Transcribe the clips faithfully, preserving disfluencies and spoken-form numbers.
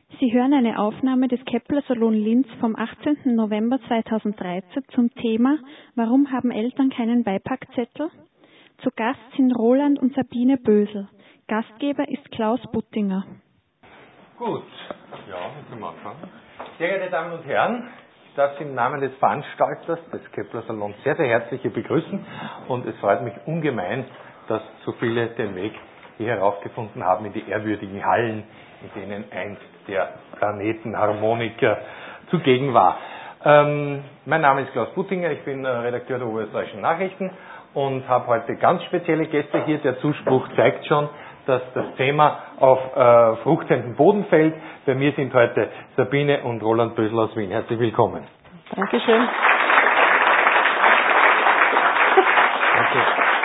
Sie hören eine Aufnahme des Kepler Salon Linz vom achtzehnten November zweitausenddreizehn zum Thema Warum haben Eltern keinen Beipackzettel? Zu Gast sind Roland und Sabine Bösel. Gastgeber ist Klaus Buttinger. Gut, ja, zum Anfang. Sehr geehrte Damen und Herren, ich darf Sie im Namen des Veranstalters des Kepler Salons sehr, sehr herzlich hier begrüßen und es freut mich ungemein, dass so viele den Weg hier heraufgefunden haben in die ehrwürdigen Hallen, in denen einst der Planetenharmoniker zugegen war. Ähm, mein Name ist Klaus Buttinger, ich bin Redakteur der Oberösterreichischen Nachrichten und habe heute ganz spezielle Gäste hier. Der Zuspruch zeigt schon, dass das Thema auf äh, fruchtenden Boden fällt. Bei mir sind heute Sabine und Roland Bösel aus Wien. Herzlich willkommen. Dankeschön. Danke.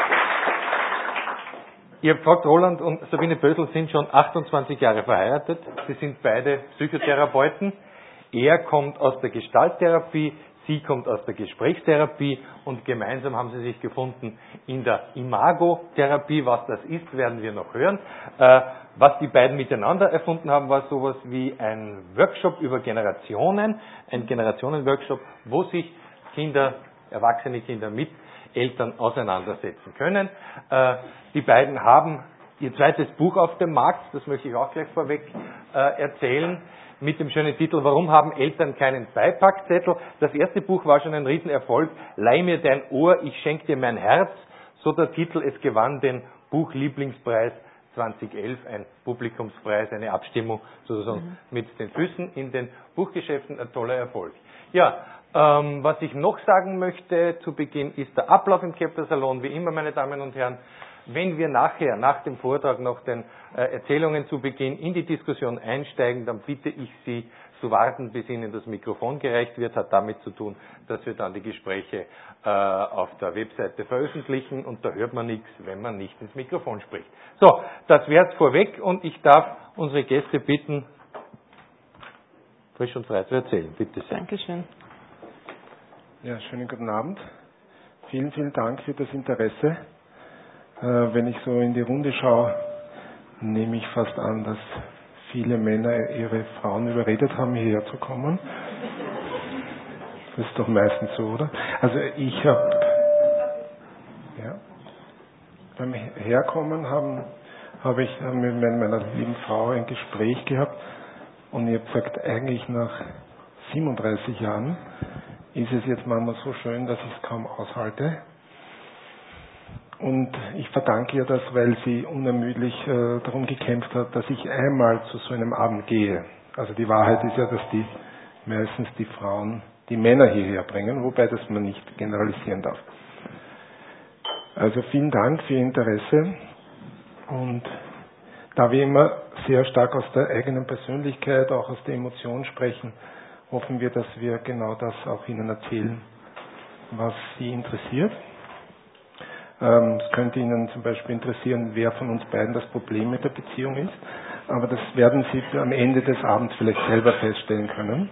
Ihr habt gefragt, Roland und Sabine Bösel sind schon achtundzwanzig Jahre verheiratet. Sie sind beide Psychotherapeuten. Er kommt aus der Gestalttherapie, sie kommt aus der Gesprächstherapie und gemeinsam haben sie sich gefunden in der Imagotherapie. Was das ist, werden wir noch hören. Äh, was die beiden miteinander erfunden haben, war sowas wie ein Workshop über Generationen, ein Generationenworkshop, wo sich Kinder, erwachsene Kinder mit Eltern auseinandersetzen können. Äh, die beiden haben ihr zweites Buch auf dem Markt, das möchte ich auch gleich vorweg äh, erzählen, mit dem schönen Titel Warum haben Eltern keinen Beipackzettel? Das erste Buch war schon ein Riesenerfolg. Leih mir dein Ohr, ich schenke dir mein Herz. So der Titel, es gewann den Buchlieblingspreis zweitausendelf, ein Publikumspreis, eine Abstimmung sozusagen mhm. mit den Füßen in den Buchgeschäften, ein toller Erfolg. Ja, ähm, was ich noch sagen möchte zu Beginn ist der Ablauf im Kepler Salon, wie immer, meine Damen und Herren. Wenn wir nachher, nach dem Vortrag, nach den äh, Erzählungen zu Beginn in die Diskussion einsteigen, dann bitte ich Sie zu warten, bis Ihnen das Mikrofon gereicht wird. Hat damit zu tun, dass wir dann die Gespräche äh, auf der Webseite veröffentlichen und da hört man nichts, wenn man nicht ins Mikrofon spricht. So, das wäre es vorweg und ich darf unsere Gäste bitten, frisch und frei zu erzählen. Bitte sehr. Dankeschön. Ja, schönen guten Abend. Vielen, vielen Dank für das Interesse. Wenn ich so in die Runde schaue, nehme ich fast an, dass viele Männer ihre Frauen überredet haben, hierher zu kommen. Das ist doch meistens so, oder? Also ich habe, ja, beim Herkommen haben, habe ich mit meiner lieben Frau ein Gespräch gehabt und ich habe gesagt, eigentlich nach siebenunddreißig Jahren ist es jetzt manchmal so schön, dass ich es kaum aushalte. Und ich verdanke ihr das, weil sie unermüdlich äh, darum gekämpft hat, dass ich einmal zu so einem Abend gehe. Also die Wahrheit ist ja, dass die meistens die Frauen die Männer hierher bringen, wobei das man nicht generalisieren darf. Also vielen Dank für Ihr Interesse. Und da wir immer sehr stark aus der eigenen Persönlichkeit, auch aus der Emotion sprechen, hoffen wir, dass wir genau das auch Ihnen erzählen, was Sie interessiert. Es könnte Ihnen zum Beispiel interessieren, wer von uns beiden das Problem mit der Beziehung ist. Aber das werden Sie am Ende des Abends vielleicht selber feststellen können.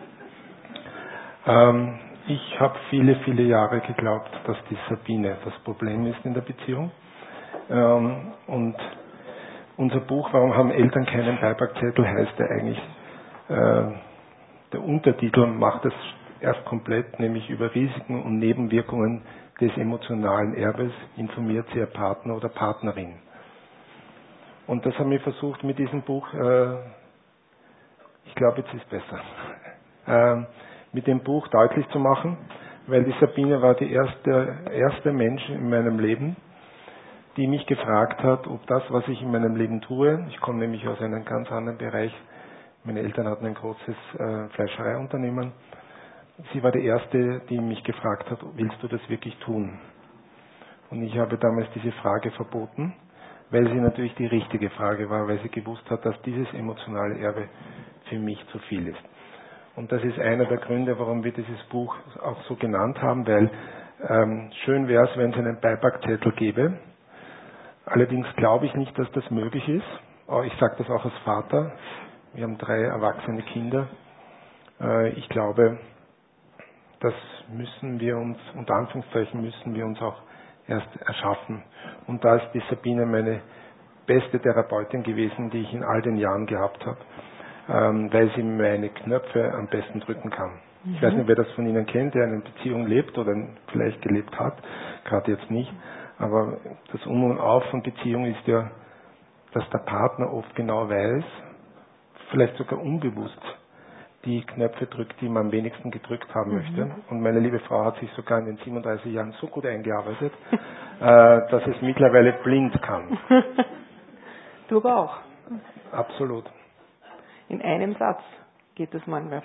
Ich habe viele, viele Jahre geglaubt, dass die Sabine das Problem ist in der Beziehung. Und unser Buch, Warum haben Eltern keinen Beipackzettel, heißt ja eigentlich, der Untertitel macht es erst komplett, nämlich über Risiken und Nebenwirkungen des emotionalen Erbes informiert sie ihr Partner oder Partnerin. Und das haben wir versucht mit diesem Buch, äh, ich glaube, jetzt ist besser, äh, mit dem Buch deutlich zu machen, weil die Sabine war die erste, erste Mensch in meinem Leben, die mich gefragt hat, ob das, was ich in meinem Leben tue, ich komme nämlich aus einem ganz anderen Bereich, meine Eltern hatten ein großes äh, Fleischereiunternehmen, sie war die Erste, die mich gefragt hat, willst du das wirklich tun? Und ich habe damals diese Frage verboten, weil sie natürlich die richtige Frage war, weil sie gewusst hat, dass dieses emotionale Erbe für mich zu viel ist. Und das ist einer der Gründe, warum wir dieses Buch auch so genannt haben, weil ähm, schön wäre es, wenn es einen Beipackzettel gäbe. Allerdings glaube ich nicht, dass das möglich ist. Ich sage das auch als Vater. Wir haben drei erwachsene Kinder. Äh, ich glaube, das müssen wir uns, unter Anführungszeichen müssen wir uns auch erst erschaffen. Und da ist die Sabine meine beste Therapeutin gewesen, die ich in all den Jahren gehabt habe. ähm, weil sie meine Knöpfe am besten drücken kann. Mhm. Ich weiß nicht, wer das von Ihnen kennt, der eine Beziehung lebt oder vielleicht gelebt hat, gerade jetzt nicht. Aber das Um und Auf von Beziehung ist ja, dass der Partner oft genau weiß, vielleicht sogar unbewusst, die Knöpfe drückt, die man am wenigsten gedrückt haben mhm. möchte. Und meine liebe Frau hat sich sogar in den siebenunddreißig Jahren so gut eingearbeitet, äh, dass es mittlerweile blind kann. Du aber auch. Absolut. In einem Satz geht das manchmal.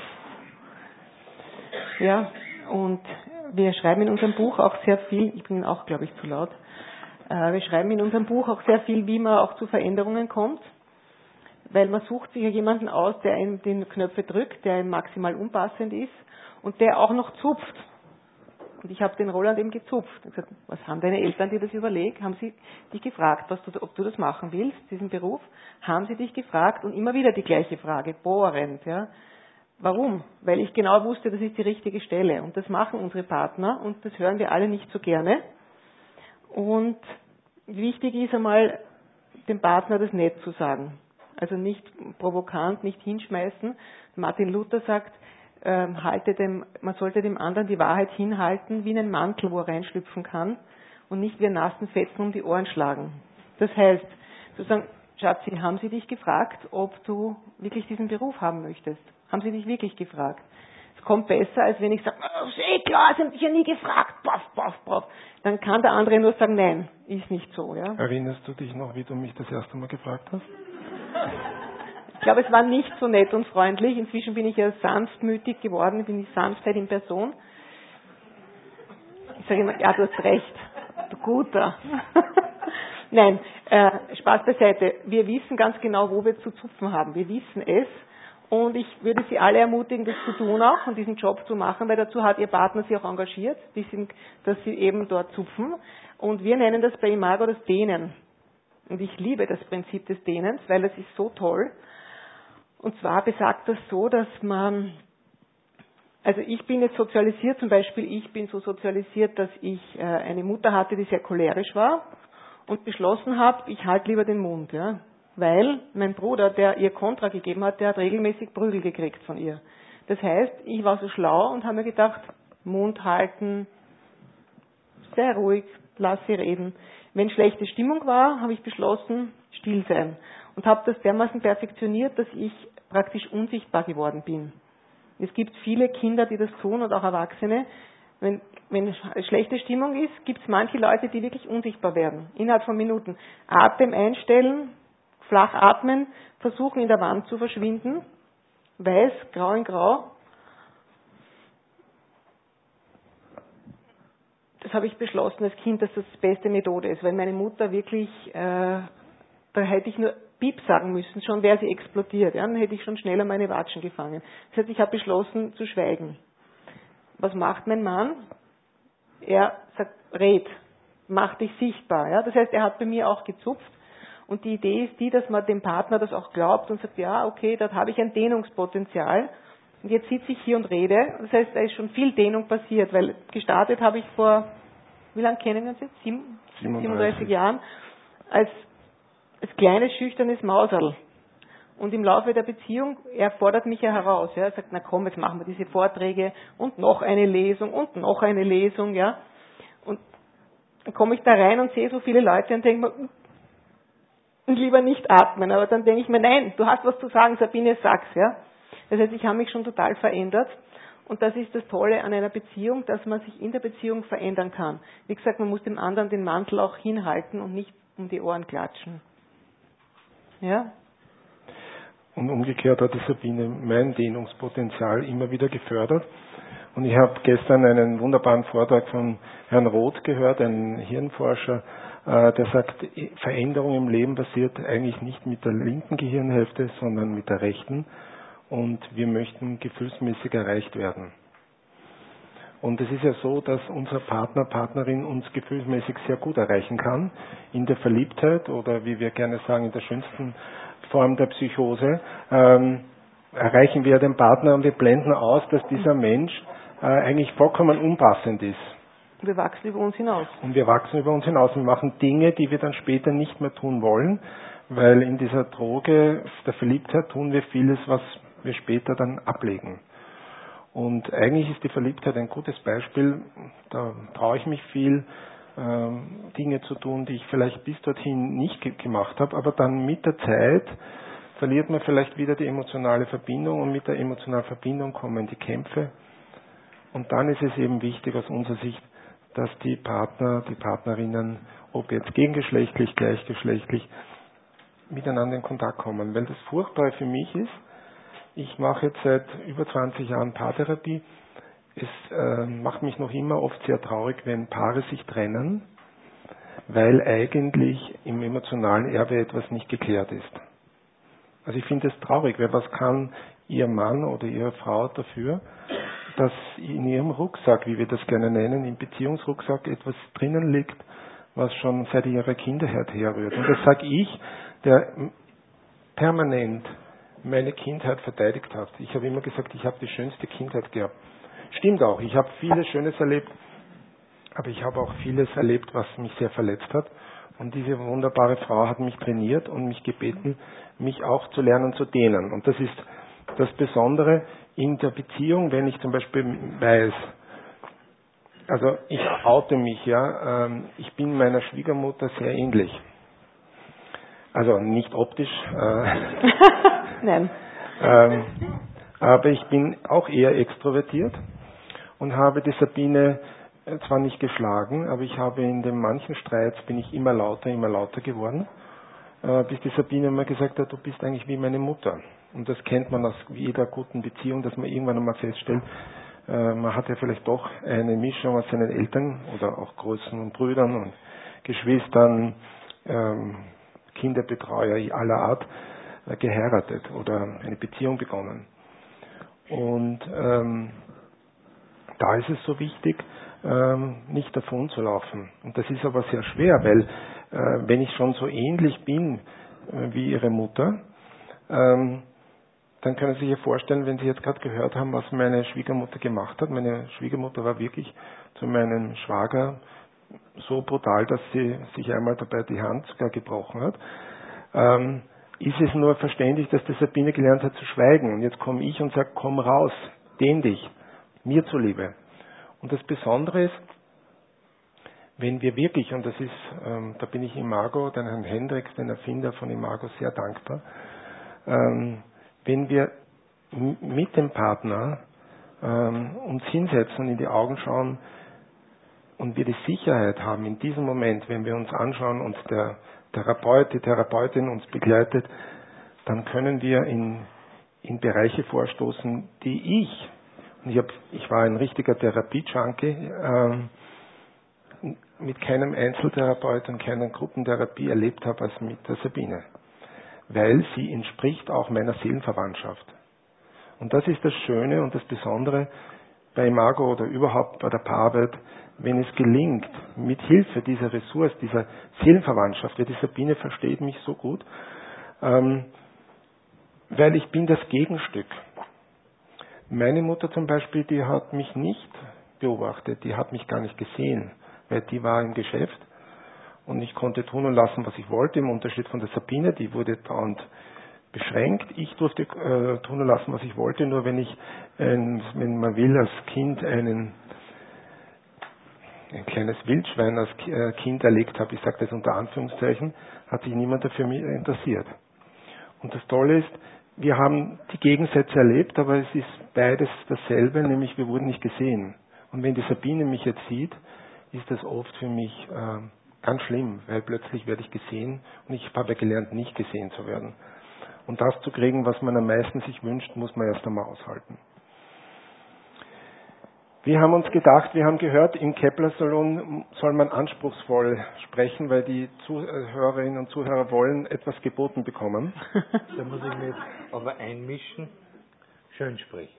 Ja, und wir schreiben in unserem Buch auch sehr viel, ich bin auch, glaube ich, zu laut, äh, wir schreiben in unserem Buch auch sehr viel, wie man auch zu Veränderungen kommt. Weil man sucht sich ja jemanden aus, der einem die Knöpfe drückt, der einem maximal unpassend ist und der auch noch zupft. Und ich habe den Roland eben gezupft. Ich gesagt, was haben deine Eltern dir das überlegt? Haben sie dich gefragt, was du, ob du das machen willst, diesen Beruf? Haben sie dich gefragt? Und immer wieder die gleiche Frage, bohrend. Ja. Warum? Weil ich genau wusste, das ist die richtige Stelle. Und das machen unsere Partner und das hören wir alle nicht so gerne. Und wichtig ist einmal, dem Partner das nett zu sagen. Also nicht provokant, nicht hinschmeißen. Martin Luther sagt, ähm, halte dem, man sollte dem anderen die Wahrheit hinhalten wie einen Mantel, wo er reinschlüpfen kann und nicht wie einen nassen Fetzen um die Ohren schlagen. Das heißt, zu sagen, Schatzi, haben Sie dich gefragt, ob du wirklich diesen Beruf haben möchtest? Haben Sie dich wirklich gefragt? Es kommt besser, als wenn ich sage, oh, ist eh klar, Sie haben dich ja nie gefragt, paff, paff, paff. Dann kann der andere nur sagen, nein, ist nicht so. Ja? Erinnerst du dich noch, wie du mich das erste Mal gefragt hast? Ich glaube, es war nicht so nett und freundlich. Inzwischen bin ich ja sanftmütig geworden, bin ich Sanftheit in Person. Ich sage immer, ja, du hast recht, du Guter. Nein, äh, Spaß beiseite. Wir wissen ganz genau, wo wir zu zupfen haben. Wir wissen es. Und ich würde Sie alle ermutigen, das zu tun auch und diesen Job zu machen, weil dazu hat Ihr Partner Sie auch engagiert, die sind, dass Sie eben dort zupfen. Und wir nennen das bei Imago das Dehnen. Und ich liebe das Prinzip des Dehnens, weil es ist so toll. Und zwar besagt das so, dass man, also ich bin jetzt sozialisiert, zum Beispiel ich bin so sozialisiert, dass ich äh, eine Mutter hatte, die sehr cholerisch war und beschlossen habe, ich halte lieber den Mund, ja. Weil mein Bruder, der ihr Kontra gegeben hat, der hat regelmäßig Prügel gekriegt von ihr. Das heißt, ich war so schlau und habe mir gedacht, Mund halten, sehr ruhig, lass sie reden. Wenn schlechte Stimmung war, habe ich beschlossen, still sein. Und habe das dermaßen perfektioniert, dass ich praktisch unsichtbar geworden bin. Es gibt viele Kinder, die das tun und auch Erwachsene. Wenn, wenn schlechte Stimmung ist, gibt es manche Leute, die wirklich unsichtbar werden. Innerhalb von Minuten. Atem einstellen, flach atmen, versuchen in der Wand zu verschwinden. Weiß, grau in grau. Das habe ich beschlossen als Kind, dass das die beste Methode ist. Weil meine Mutter wirklich, äh, da hätte ich nur Piep sagen müssen, schon wäre sie explodiert. Ja? Dann hätte ich schon schneller meine Watschen gefangen. Das heißt, ich habe beschlossen zu schweigen. Was macht mein Mann? Er sagt, red, mach dich sichtbar. Ja? Das heißt, er hat bei mir auch gezupft. Und die Idee ist die, dass man dem Partner das auch glaubt und sagt, ja, okay, dort habe ich ein Dehnungspotenzial. Und jetzt sitze ich hier und rede. Das heißt, da ist schon viel Dehnung passiert, weil gestartet habe ich vor, wie lange kennen wir uns jetzt? Sieben, siebenunddreißig Jahren. Als, als kleines, schüchternes Mauserl. Und im Laufe der Beziehung, er fordert mich ja heraus. Ja. Er sagt, na komm, jetzt machen wir diese Vorträge und noch eine Lesung und noch eine Lesung. Ja. Und dann komme ich da rein und sehe so viele Leute und denke mir, und lieber nicht atmen. Aber dann denke ich mir, nein, du hast was zu sagen, Sabine, sag's. Ja. Das heißt, ich habe mich schon total verändert. Und das ist das Tolle an einer Beziehung, dass man sich in der Beziehung verändern kann. Wie gesagt, man muss dem anderen den Mantel auch hinhalten und nicht um die Ohren klatschen. Ja? Und umgekehrt hat die Sabine mein Dehnungspotenzial immer wieder gefördert. Und ich habe gestern einen wunderbaren Vortrag von Herrn Roth gehört, einem Hirnforscher, der sagt, Veränderung im Leben passiert eigentlich nicht mit der linken Gehirnhälfte, sondern mit der rechten. Und wir möchten gefühlsmäßig erreicht werden. Und es ist ja so, dass unser Partner, Partnerin uns gefühlsmäßig sehr gut erreichen kann. In der Verliebtheit oder wie wir gerne sagen, in der schönsten Form der Psychose, ähm, erreichen wir den Partner und wir blenden aus, dass dieser Mensch äh, eigentlich vollkommen unpassend ist. Wir wachsen über uns hinaus. Und wir wachsen über uns hinaus und machen Dinge, die wir dann später nicht mehr tun wollen, weil in dieser Droge der Verliebtheit tun wir vieles, was wir später dann ablegen. Und eigentlich ist die Verliebtheit ein gutes Beispiel, da traue ich mich viel, ähm, Dinge zu tun, die ich vielleicht bis dorthin nicht ge- gemacht habe, aber dann mit der Zeit verliert man vielleicht wieder die emotionale Verbindung und mit der emotionalen Verbindung kommen die Kämpfe. Und dann ist es eben wichtig aus unserer Sicht, dass die Partner, die Partnerinnen, ob jetzt gegengeschlechtlich, gleichgeschlechtlich, miteinander in Kontakt kommen. Weil das Furchtbare für mich ist, ich mache jetzt seit über zwanzig Jahren Paartherapie. Es äh, macht mich noch immer oft sehr traurig, wenn Paare sich trennen, weil eigentlich im emotionalen Erbe etwas nicht geklärt ist. Also ich finde es traurig, weil was kann Ihr Mann oder Ihre Frau dafür, dass in Ihrem Rucksack, wie wir das gerne nennen, im Beziehungsrucksack etwas drinnen liegt, was schon seit Ihrer Kindheit herrührt. Und das sage ich, der permanent meine Kindheit verteidigt hat. Ich habe immer gesagt, ich habe die schönste Kindheit gehabt. Stimmt auch, ich habe vieles Schönes erlebt, aber ich habe auch vieles erlebt, was mich sehr verletzt hat. Und diese wunderbare Frau hat mich trainiert und mich gebeten, mich auch zu lernen zu dehnen. Und das ist das Besondere in der Beziehung, wenn ich zum Beispiel weiß, also ich oute mich, ja, ähm, ich bin meiner Schwiegermutter sehr ähnlich. Also nicht optisch. Äh, Nein. Ähm, aber ich bin auch eher extrovertiert und habe die Sabine zwar nicht geschlagen, aber ich habe in den manchen Streits bin ich immer lauter, immer lauter geworden, äh, bis die Sabine immer gesagt hat, du bist eigentlich wie meine Mutter. Und das kennt man aus jeder guten Beziehung, dass man irgendwann einmal feststellt, äh, man hat ja vielleicht doch eine Mischung aus seinen Eltern oder auch Größen und Brüdern und Geschwistern, ähm, Kinderbetreuer aller Art, äh, geheiratet oder eine Beziehung begonnen. Und ähm, da ist es so wichtig, ähm, nicht davon zu laufen. Und das ist aber sehr schwer, weil äh, wenn ich schon so ähnlich bin äh, wie Ihre Mutter, ähm, dann können Sie sich ja vorstellen, wenn Sie jetzt gerade gehört haben, was meine Schwiegermutter gemacht hat. Meine Schwiegermutter war wirklich zu meinem Schwager so brutal, dass sie sich einmal dabei die Hand sogar gebrochen hat. Ähm, ist es nur verständlich, dass die Sabine gelernt hat zu schweigen. Und jetzt komme ich und sage, komm raus, dehn dich, mir zuliebe. Und das Besondere ist, wenn wir wirklich, und das ist, ähm, da bin ich Imago, den Herrn Hendricks, den Erfinder von Imago, sehr dankbar, ähm, wenn wir m- mit dem Partner ähm, uns hinsetzen und in die Augen schauen und wir die Sicherheit haben, in diesem Moment, wenn wir uns anschauen und der Therapeut, die Therapeutin uns begleitet, dann können wir in, in Bereiche vorstoßen, die ich, und ich, hab, ich war ein richtiger Therapie-Junkie, ähm, mit keinem Einzeltherapeut und keiner Gruppentherapie erlebt habe als mit der Sabine. Weil sie entspricht auch meiner Seelenverwandtschaft. Und das ist das Schöne und das Besondere bei Imago oder überhaupt bei der Paararbeit, wenn es gelingt, mit Hilfe dieser Ressource, dieser Seelenverwandtschaft, weil die Sabine versteht mich so gut, ähm, weil ich bin das Gegenstück. Meine Mutter zum Beispiel, die hat mich nicht beobachtet, die hat mich gar nicht gesehen, weil die war im Geschäft und ich konnte tun und lassen, was ich wollte, im Unterschied von der Sabine, die wurde dauernd beschränkt. Ich durfte äh, tun und lassen, was ich wollte, nur wenn ich, ein, wenn man will, als Kind einen, ein kleines Wildschwein als äh, Kind erlegt habe, ich sage das unter Anführungszeichen, hat sich niemand dafür interessiert. Und das Tolle ist, wir haben die Gegensätze erlebt, aber es ist beides dasselbe, nämlich wir wurden nicht gesehen. Und wenn die Sabine mich jetzt sieht, ist das oft für mich äh, ganz schlimm, weil plötzlich werde ich gesehen und ich habe gelernt, nicht gesehen zu werden. Und das zu kriegen, was man am meisten sich wünscht, muss man erst einmal aushalten. Wir haben uns gedacht, wir haben gehört, im Kepler-Salon soll man anspruchsvoll sprechen, weil die Zuhörerinnen und Zuhörer wollen etwas geboten bekommen. Da muss ich mich aber einmischen. Schön sprechen.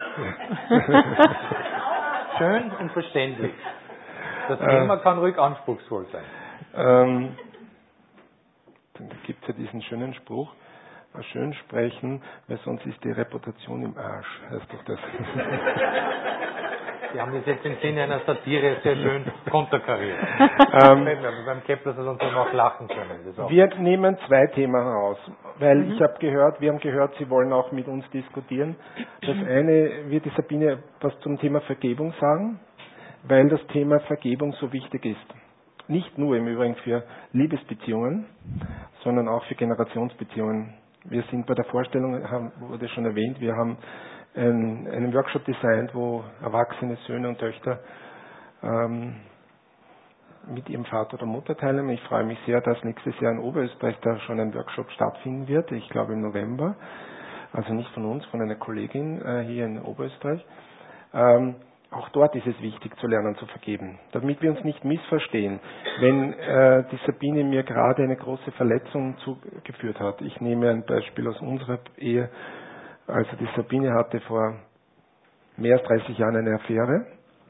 Schön und verständlich. Das Thema äh, kann ruhig anspruchsvoll sein. Ähm, da gibt es ja diesen schönen Spruch, schön sprechen, weil sonst ist die Reputation im Arsch, heißt doch das. Sie haben das jetzt im Sinne einer Satire sehr schön konterkariert. ähm, beim Kepler-Salon soll man auch lachen können. Das auch. Wir nehmen zwei Themen heraus, weil Mhm. ich habe gehört, wir haben gehört, Sie wollen auch mit uns diskutieren. Das eine wird die Sabine was zum Thema Vergebung sagen, weil das Thema Vergebung so wichtig ist. Nicht nur im Übrigen für Liebesbeziehungen, sondern auch für Generationsbeziehungen. Wir sind bei der Vorstellung, haben, wurde schon erwähnt, wir haben einen, einen Workshop designt, wo erwachsene Söhne und Töchter ähm, mit ihrem Vater oder Mutter teilnehmen. Ich freue mich sehr, dass nächstes Jahr in Oberösterreich da schon ein Workshop stattfinden wird. Ich glaube im November. Also nicht von uns, von einer Kollegin äh, hier in Oberösterreich. Ähm, auch dort ist es wichtig zu lernen zu vergeben, damit wir uns nicht missverstehen. Wenn äh, die Sabine mir gerade eine große Verletzung zugeführt hat, ich nehme ein Beispiel aus unserer Ehe, also die Sabine hatte vor mehr als dreißig Jahren eine Affäre,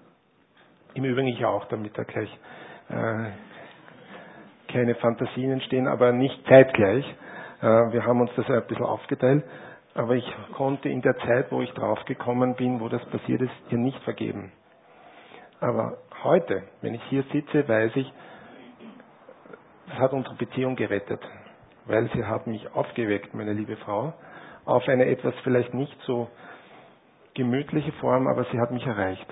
im Übrigen ich auch, damit da gleich äh, keine Fantasien entstehen, aber nicht zeitgleich. Äh, wir haben uns das ein bisschen aufgeteilt. Aber ich konnte in der Zeit, wo ich draufgekommen bin, wo das passiert ist, ihr nicht vergeben. Aber heute, wenn ich hier sitze, weiß ich, das hat unsere Beziehung gerettet. Weil sie hat mich aufgeweckt, meine liebe Frau, auf eine etwas vielleicht nicht so gemütliche Form, aber sie hat mich erreicht.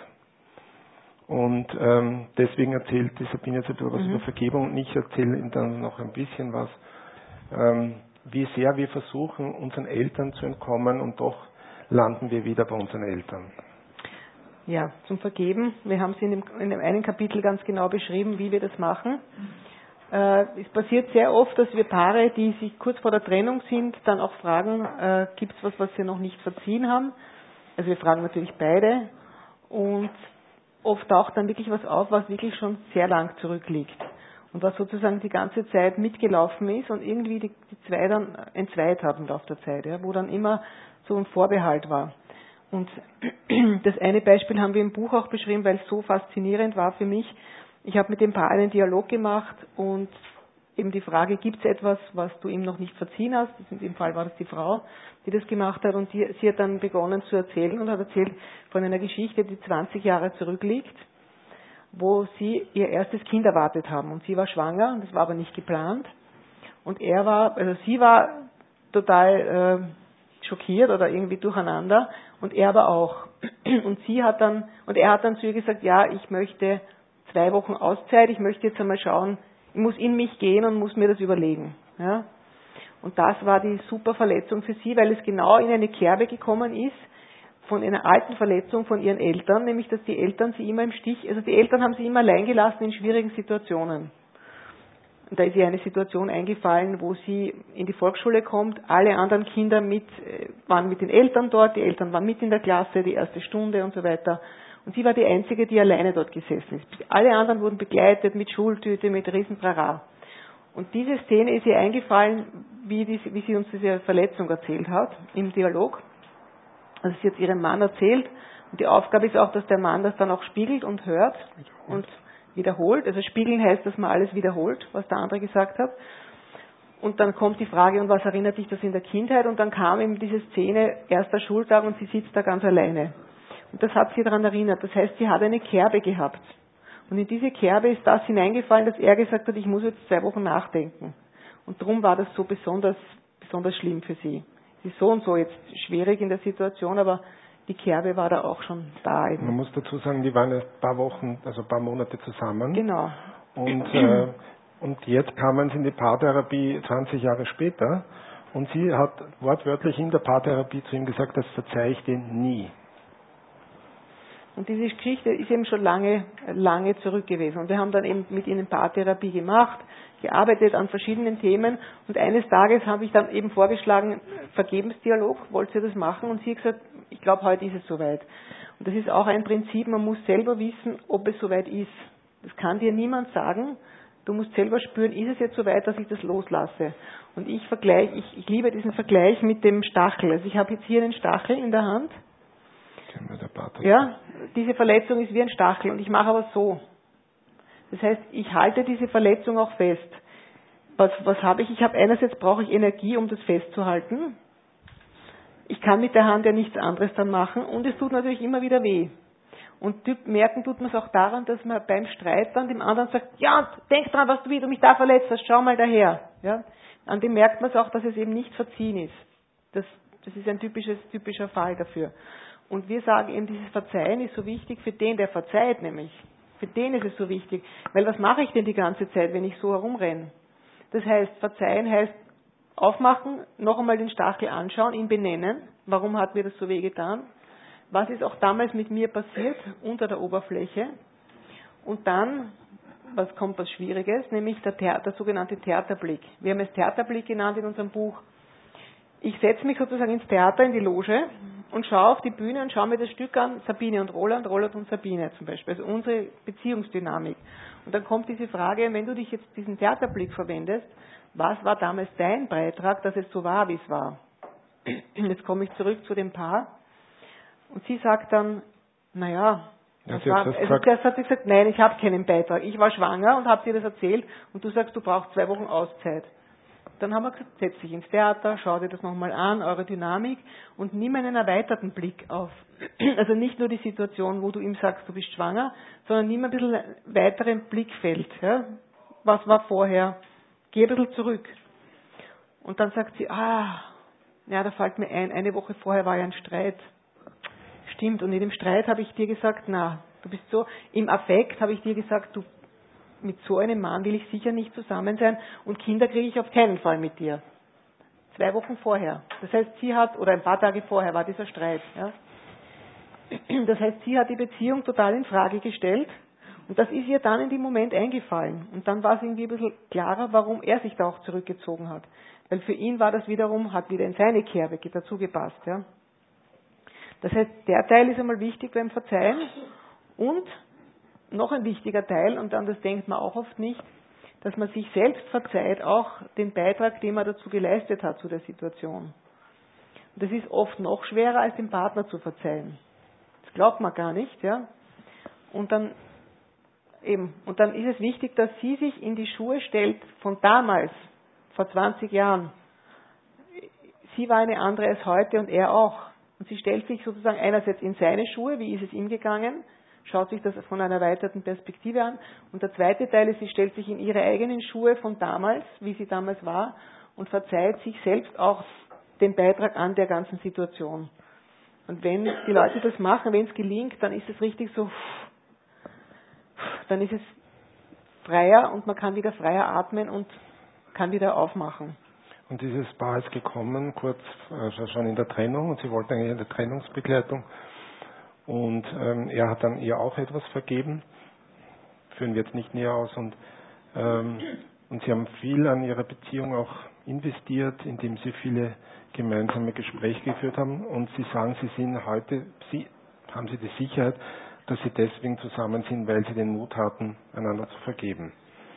Und ähm, deswegen erzählt die Sabine jetzt ein bisschen was Mhm. über Vergebung und ich erzähle Ihnen dann noch ein bisschen was, ähm, wie sehr wir versuchen, unseren Eltern zu entkommen und doch landen wir wieder bei unseren Eltern. Ja, zum Vergeben. Wir haben es in dem, in dem einen Kapitel ganz genau beschrieben, wie wir das machen. Äh, es passiert sehr oft, dass wir Paare, die sich kurz vor der Trennung sind, dann auch fragen, äh, gibt es was, was sie noch nicht verziehen haben? Also wir fragen natürlich beide und oft taucht dann wirklich was auf, was wirklich schon sehr lang zurückliegt. Und was sozusagen die ganze Zeit mitgelaufen ist und irgendwie die, die zwei dann entzweit haben im Laufe der Zeit, ja, wo dann immer so ein Vorbehalt war. Und das eine Beispiel haben wir im Buch auch beschrieben, weil es so faszinierend war für mich. Ich habe mit dem Paar einen Dialog gemacht und eben die Frage, gibt es etwas, was du ihm noch nicht verziehen hast? In dem Fall war das die Frau, die das gemacht hat und die, sie hat dann begonnen zu erzählen und hat erzählt von einer Geschichte, die zwanzig Jahre zurückliegt, wo sie ihr erstes Kind erwartet haben. Und sie war schwanger, und das war aber nicht geplant. Und er war, also sie war total äh, schockiert oder irgendwie durcheinander und er aber auch. Und sie hat dann, und er hat dann zu ihr gesagt, ja, ich möchte zwei Wochen Auszeit, ich möchte jetzt einmal schauen, ich muss in mich gehen und muss mir das überlegen. Ja? Und das war die super Verletzung für sie, weil es genau in eine Kerbe gekommen ist, von einer alten Verletzung von ihren Eltern, nämlich dass die Eltern sie immer im Stich, also die Eltern haben sie immer allein gelassen in schwierigen Situationen. Und da ist ihr eine Situation eingefallen, wo sie in die Volksschule kommt, alle anderen Kinder mit, waren mit den Eltern dort, die Eltern waren mit in der Klasse, die erste Stunde und so weiter. Und sie war die Einzige, die alleine dort gesessen ist. Alle anderen wurden begleitet mit Schultüte, mit Riesentrara. Und diese Szene ist ihr eingefallen, wie, die, wie sie uns diese Verletzung erzählt hat, im Dialog. Also sie hat ihrem Mann erzählt und die Aufgabe ist auch, dass der Mann das dann auch spiegelt und hört und wiederholt. Also spiegeln heißt, dass man alles wiederholt, was der andere gesagt hat. Und dann kommt die Frage, und was erinnert sich das in der Kindheit? Und dann kam eben diese Szene, erster Schultag und sie sitzt da ganz alleine. Und das hat sie daran erinnert. Das heißt, sie hat eine Kerbe gehabt. Und in diese Kerbe ist das hineingefallen, dass er gesagt hat, ich muss jetzt zwei Wochen nachdenken. Und darum war das so besonders, besonders schlimm für sie. Sie ist so und so jetzt schwierig in der Situation, aber die Kerbe war da auch schon da. Eben. Man muss dazu sagen, die waren ein paar Wochen, also ein paar Monate zusammen. Genau. Und, äh, und jetzt kamen sie in die Paartherapie zwanzig Jahre später und sie hat wortwörtlich in der Paartherapie zu ihm gesagt, das verzeihe ich dir nie. Und diese Geschichte ist eben schon lange, lange zurück gewesen. Und wir haben dann eben mit ihnen Paartherapie gemacht, gearbeitet an verschiedenen Themen. Und eines Tages habe ich dann eben vorgeschlagen, Vergebensdialog, wollt ihr das machen? Und sie hat gesagt, ich glaube, heute ist es soweit. Und das ist auch ein Prinzip, man muss selber wissen, ob es soweit ist. Das kann dir niemand sagen. Du musst selber spüren, ist es jetzt soweit, dass ich das loslasse? Und ich vergleiche, ich, ich liebe diesen Vergleich mit dem Stachel. Also ich habe jetzt hier einen Stachel in der Hand. Ja, diese Verletzung ist wie ein Stachel und ich mache aber so. Das heißt, ich halte diese Verletzung auch fest. Was, was habe ich? Ich habe einerseits brauche ich Energie, um das festzuhalten. Ich kann mit der Hand ja nichts anderes dann machen und es tut natürlich immer wieder weh. Und merken tut man es auch daran, dass man beim Streit dann dem anderen sagt, ja, denk dran, was du, wie du mich da verletzt hast, schau mal daher. Ja? An dem merkt man es auch, dass es eben nicht verziehen ist. Das, das ist ein typisches, typischer Fall dafür. Und wir sagen eben, dieses Verzeihen ist so wichtig für den, der verzeiht nämlich. Für den ist es so wichtig. Weil was mache ich denn die ganze Zeit, wenn ich so herumrenne? Das heißt, verzeihen heißt aufmachen, noch einmal den Stachel anschauen, ihn benennen. Warum hat mir das so weh getan? Was ist auch damals mit mir passiert, unter der Oberfläche? Und dann, was kommt was Schwieriges, nämlich der, Theater, der sogenannte Theaterblick. Wir haben es Theaterblick genannt in unserem Buch. Ich setze mich sozusagen ins Theater, in die Loge und schaue auf die Bühne und schaue mir das Stück an, Sabine und Roland, Roland und Sabine zum Beispiel, also unsere Beziehungsdynamik. Und dann kommt diese Frage, wenn du dich jetzt diesen Theaterblick verwendest, was war damals dein Beitrag, dass es so war, wie es war? Jetzt komme ich zurück zu dem Paar. Und sie sagt dann, naja, ja, war, also zuerst hat sie gesagt, nein, ich habe keinen Beitrag. Ich war schwanger und habe dir das erzählt und du sagst, du brauchst zwei Wochen Auszeit. Dann haben wir gesagt, setz dich ins Theater, schau dir das nochmal an, eure Dynamik und nimm einen erweiterten Blick auf. Also nicht nur die Situation, wo du ihm sagst, du bist schwanger, sondern nimm ein bisschen weiteren Blickfeld. Ja? Was war vorher? Geh ein bisschen zurück. Und dann sagt sie, ah, ja, da fällt mir ein, eine Woche vorher war ja ein Streit. Stimmt, und in dem Streit habe ich dir gesagt, na, du bist so, im Affekt habe ich dir gesagt, du, mit so einem Mann will ich sicher nicht zusammen sein und Kinder kriege ich auf keinen Fall mit dir. Zwei Wochen vorher. Das heißt, sie hat, oder ein paar Tage vorher war dieser Streit. Ja. Das heißt, sie hat die Beziehung total in Frage gestellt und das ist ihr dann in dem Moment eingefallen. Und dann war es irgendwie ein bisschen klarer, warum er sich da auch zurückgezogen hat. Weil für ihn war das wiederum, hat wieder in seine Kerbe dazu gepasst. Ja. Das heißt, der Teil ist einmal wichtig beim Verzeihen und noch ein wichtiger Teil, und an das denkt man auch oft nicht, dass man sich selbst verzeiht, auch den Beitrag, den man dazu geleistet hat zu der Situation. Und das ist oft noch schwerer, als dem Partner zu verzeihen. Das glaubt man gar nicht, ja. Und dann eben, und dann ist es wichtig, dass sie sich in die Schuhe stellt von damals, vor zwanzig Jahren. Sie war eine andere als heute und er auch. Und sie stellt sich sozusagen einerseits in seine Schuhe, wie ist es ihm gegangen, schaut sich das von einer erweiterten Perspektive an. Und der zweite Teil ist, sie stellt sich in ihre eigenen Schuhe von damals, wie sie damals war, und verzeiht sich selbst auch den Beitrag an der ganzen Situation. Und wenn die Leute das machen, wenn es gelingt, dann ist es richtig so, dann ist es freier und man kann wieder freier atmen und kann wieder aufmachen. Und dieses Paar ist gekommen, kurz also schon in der Trennung, und sie wollten eigentlich eine Trennungsbegleitung. Und ähm, er hat dann ihr auch etwas vergeben, führen wir jetzt nicht näher aus. Und, ähm, und sie haben viel an ihrer Beziehung auch investiert, indem sie viele gemeinsame Gespräche geführt haben. Und sie sagen, sie sind heute, sie haben sie die Sicherheit, dass sie deswegen zusammen sind, weil sie den Mut hatten, einander zu vergeben.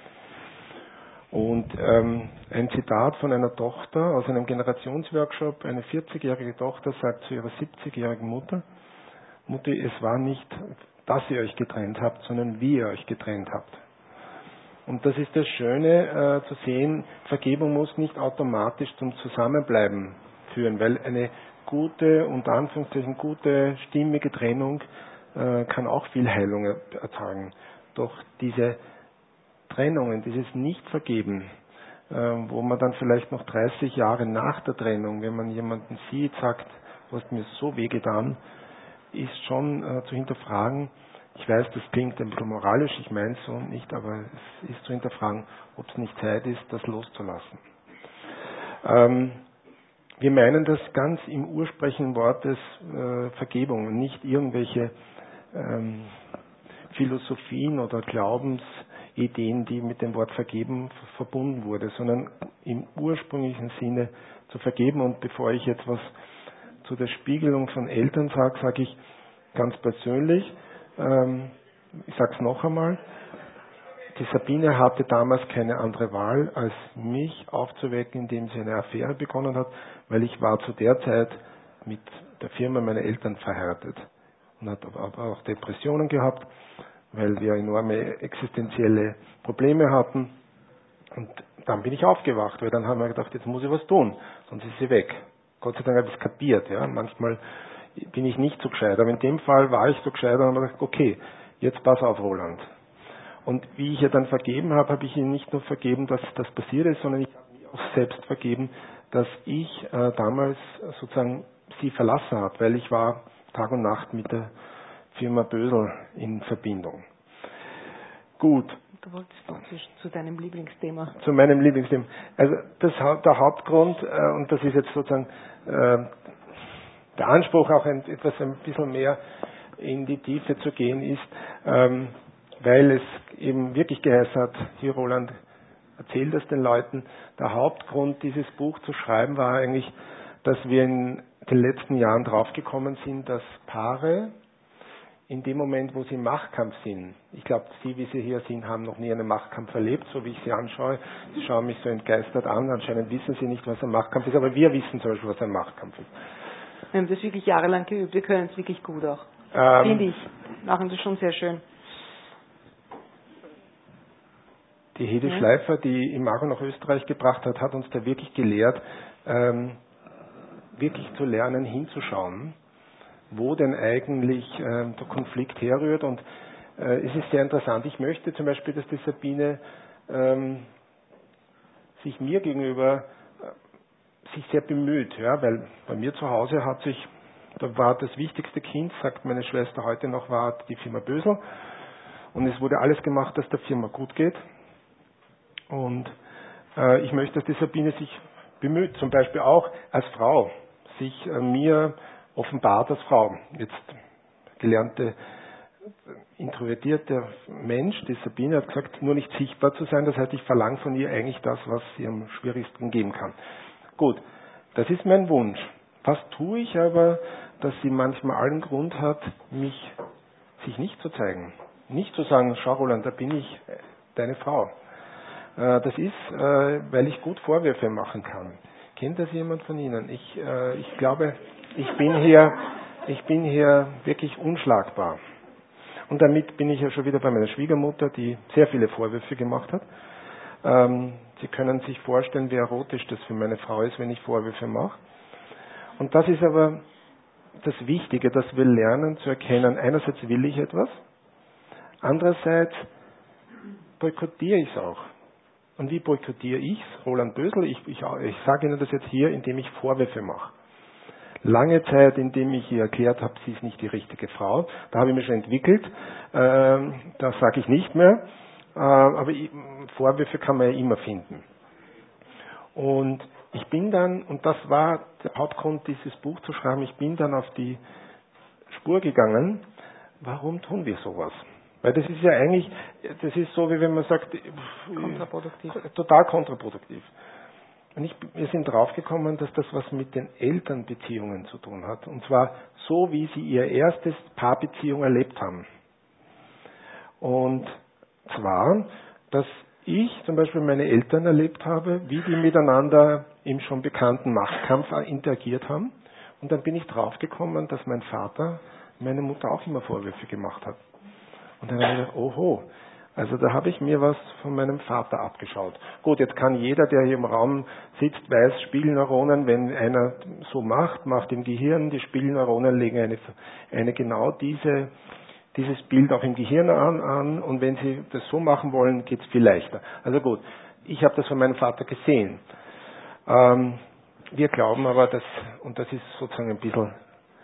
Und ähm, ein Zitat von einer Tochter aus einem Generationsworkshop, eine vierzigjährige Tochter sagt zu ihrer siebzigjährigen Mutter, Mutti, es war nicht, dass ihr euch getrennt habt, sondern wie ihr euch getrennt habt. Und das ist das Schöne äh, zu sehen, Vergebung muss nicht automatisch zum Zusammenbleiben führen, weil eine gute, unter Anführungszeichen gute, stimmige Trennung äh, kann auch viel Heilung ertragen. Doch diese Trennungen, dieses Nicht-Vergeben, äh, wo man dann vielleicht noch dreißig Jahre nach der Trennung, wenn man jemanden sieht, sagt, du hast mir so wehgetan, ist schon äh, zu hinterfragen. Ich weiß, das klingt ein bisschen moralisch, ich meine es so nicht, aber es ist zu hinterfragen, ob es nicht Zeit ist, das loszulassen. Ähm, wir meinen das ganz im ursprünglichen Wort des äh, Vergebung und nicht irgendwelche ähm, Philosophien oder Glaubensideen, die mit dem Wort vergeben verbunden wurde, sondern im ursprünglichen Sinne zu vergeben. Und bevor ich jetzt was zu der Spiegelung von Eltern sage, sage ich ganz persönlich, ähm, ich sage es noch einmal, die Sabine hatte damals keine andere Wahl, als mich aufzuwecken, indem sie eine Affäre begonnen hat, weil ich war zu der Zeit mit der Firma meiner Eltern verheiratet und hat aber auch Depressionen gehabt, weil wir enorme existenzielle Probleme hatten. Und dann bin ich aufgewacht, weil dann haben wir gedacht, jetzt muss ich was tun, sonst ist sie weg. Gott sei Dank habe ich es kapiert. Ja. Manchmal bin ich nicht so gescheit. Aber in dem Fall war ich so gescheit und habe gesagt, okay, jetzt pass auf, Roland. Und wie ich ihr dann vergeben habe, habe ich ihr nicht nur vergeben, dass das passiert ist, sondern ich habe mir auch selbst vergeben, dass ich äh, damals sozusagen sie verlassen habe, weil ich war Tag und Nacht mit der Firma Bösel in Verbindung. Gut. Du wolltest doch zu, zu deinem Lieblingsthema. Zu meinem Lieblingsthema. Also das, der Hauptgrund, äh, und das ist jetzt sozusagen äh, der Anspruch, auch ein, etwas ein bisschen mehr in die Tiefe zu gehen, ist, ähm, weil es eben wirklich geheißen hat, hier Roland, erzähl das den Leuten. Der Hauptgrund, dieses Buch zu schreiben, war eigentlich, dass wir in den letzten Jahren draufgekommen sind, dass Paare in dem Moment, wo sie im Machtkampf sind, ich glaube, Sie, wie Sie hier sind, haben noch nie einen Machtkampf erlebt, so wie ich Sie anschaue. Sie schauen mich so entgeistert an, anscheinend wissen Sie nicht, was ein Machtkampf ist, aber wir wissen zum Beispiel, was ein Machtkampf ist. Wir haben das wirklich jahrelang geübt, wir können es wirklich gut auch. Ähm, Finde ich. Machen das schon sehr schön. Die Hede Ja. Schleifer, die Imago nach Österreich gebracht hat, hat uns da wirklich gelehrt, ähm, wirklich zu lernen, hinzuschauen, wo denn eigentlich ähm, der Konflikt herrührt. Und äh, es ist sehr interessant. Ich möchte zum Beispiel, dass die Sabine ähm, sich mir gegenüber äh, sich sehr bemüht, ja, weil bei mir zu Hause hat sich, da war das wichtigste Kind, sagt meine Schwester heute noch, war die Firma Bösel. Und es wurde alles gemacht, dass der Firma gut geht. Und äh, ich möchte, dass die Sabine sich bemüht, zum Beispiel auch als Frau, sich äh, mir offenbart als Frau. Jetzt gelernte, introvertierte Mensch, die Sabine hat gesagt, nur nicht sichtbar zu sein, das heißt, ich verlange von ihr eigentlich das, was sie am schwierigsten geben kann. Gut, das ist mein Wunsch. Was tue ich aber, dass sie manchmal allen Grund hat, mich, sich nicht zu zeigen? Nicht zu sagen, schau Roland, da bin ich deine Frau. Das ist, weil ich gut Vorwürfe machen kann. Kennt das jemand von Ihnen? Ich, ich glaube, ich bin hier, ich bin hier wirklich unschlagbar. Und damit bin ich ja schon wieder bei meiner Schwiegermutter, die sehr viele Vorwürfe gemacht hat. Sie können sich vorstellen, wie erotisch das für meine Frau ist, wenn ich Vorwürfe mache. Und das ist aber das Wichtige, dass wir lernen zu erkennen, einerseits will ich etwas, andererseits boykottiere ich es auch. Und wie boykottiere ich es? Roland Bösel, ich, ich, ich sage Ihnen das jetzt hier, indem ich Vorwürfe mache. Lange Zeit, indem ich ihr erklärt habe, sie ist nicht die richtige Frau. Da habe ich mich schon entwickelt. Ähm, das sage ich nicht mehr. Äh, aber ich, Vorwürfe kann man ja immer finden. Und ich bin dann, und das war der Hauptgrund, dieses Buch zu schreiben, ich bin dann auf die Spur gegangen, warum tun wir sowas? Weil das ist ja eigentlich, das ist so, wie wenn man sagt, Kontraproduktiv. Total kontraproduktiv. Und ich, wir sind draufgekommen, dass das was mit den Elternbeziehungen zu tun hat. Und zwar so, wie sie ihr erstes Paarbeziehung erlebt haben. Und zwar, dass ich zum Beispiel meine Eltern erlebt habe, wie die miteinander im schon bekannten Machtkampf interagiert haben. Und dann bin ich draufgekommen, dass mein Vater meine Mutter auch immer Vorwürfe gemacht hat. Und dann habe ich gedacht, oho, also da habe ich mir was von meinem Vater abgeschaut. Gut, jetzt kann jeder, der hier im Raum sitzt, weiß, Spiegelneuronen, wenn einer so macht, macht im Gehirn, die Spiegelneuronen legen eine, eine genau diese, dieses Bild auch im Gehirn an, an und wenn sie das so machen wollen, geht es viel leichter. Also gut, ich habe das von meinem Vater gesehen. Ähm, wir glauben aber, dass, und das ist sozusagen ein bisschen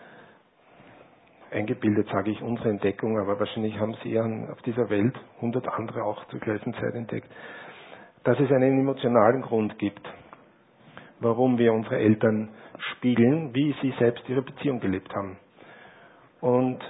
eingebildet, sage ich, unsere Entdeckung, aber wahrscheinlich haben Sie auf dieser Welt hundert andere auch zur gleichen Zeit entdeckt, dass es einen emotionalen Grund gibt, warum wir unsere Eltern spiegeln, wie sie selbst ihre Beziehung gelebt haben. Und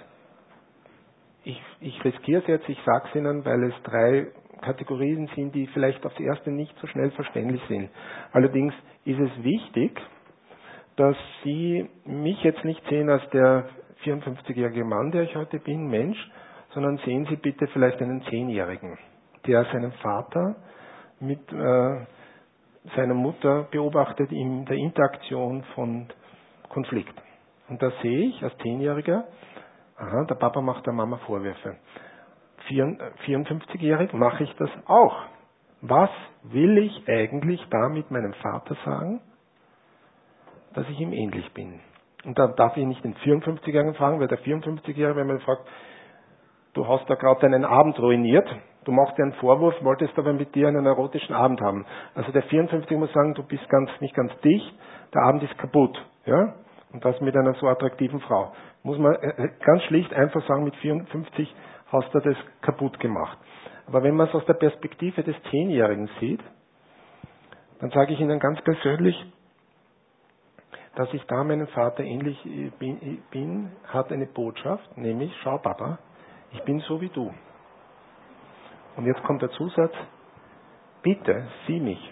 ich, ich riskiere es jetzt, ich sage es Ihnen, weil es drei Kategorien sind, die vielleicht aufs Erste nicht so schnell verständlich sind. Allerdings ist es wichtig, dass Sie mich jetzt nicht sehen als der vierundfünfzigjährige Mann, der ich heute bin, Mensch, sondern sehen Sie bitte vielleicht einen Zehnjährigen, der seinen Vater mit äh, seiner Mutter beobachtet in der Interaktion von Konflikt. Und da sehe ich als Zehnjähriger, aha, der Papa macht der Mama Vorwürfe. vierundfünfzigjährig mache ich das auch. Was will ich eigentlich da mit meinem Vater sagen? Dass ich ihm ähnlich bin. Und dann darf ich nicht den vierundfünfzigjährigen fragen, weil der vierundfünfzigjährige, wenn man fragt, du hast da gerade deinen Abend ruiniert, du machst dir einen Vorwurf, wolltest aber mit dir einen erotischen Abend haben. Also der vierundfünfzige muss sagen, du bist ganz, nicht ganz dicht, der Abend ist kaputt. Ja? Und das mit einer so attraktiven Frau. Muss man ganz schlicht einfach sagen, mit vierundfünfzig hast du das kaputt gemacht. Aber wenn man es aus der Perspektive des Zehnjährigen sieht, dann sage ich Ihnen ganz persönlich, dass ich da meinem Vater ähnlich bin, bin, hat eine Botschaft, nämlich, schau Papa, ich bin so wie du. Und jetzt kommt der Zusatz, bitte sieh mich.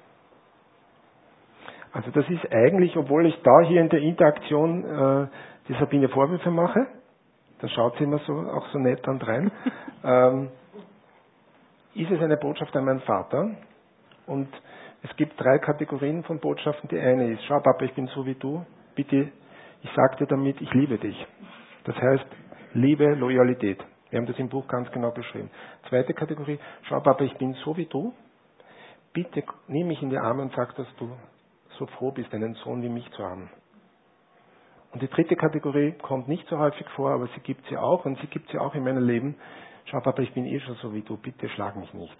Also das ist eigentlich, obwohl ich da hier in der Interaktion äh, die Sabine Vorwürfe mache, da schaut sie immer so, auch so nett dann rein, ähm, ist es eine Botschaft an meinen Vater. Und es gibt drei Kategorien von Botschaften. Die eine ist, schau Papa, ich bin so wie du, bitte, ich sage dir damit, ich liebe dich. Das heißt, Liebe, Loyalität. Wir haben das im Buch ganz genau beschrieben. Zweite Kategorie, schau Papa, ich bin so wie du, bitte nimm mich in die Arme und sag, dass du so froh bist, einen Sohn wie mich zu haben. Und die dritte Kategorie kommt nicht so häufig vor, aber sie gibt sie auch und sie gibt sie auch in meinem Leben. Schau Papa, ich bin eh schon so wie du, bitte schlag mich nicht.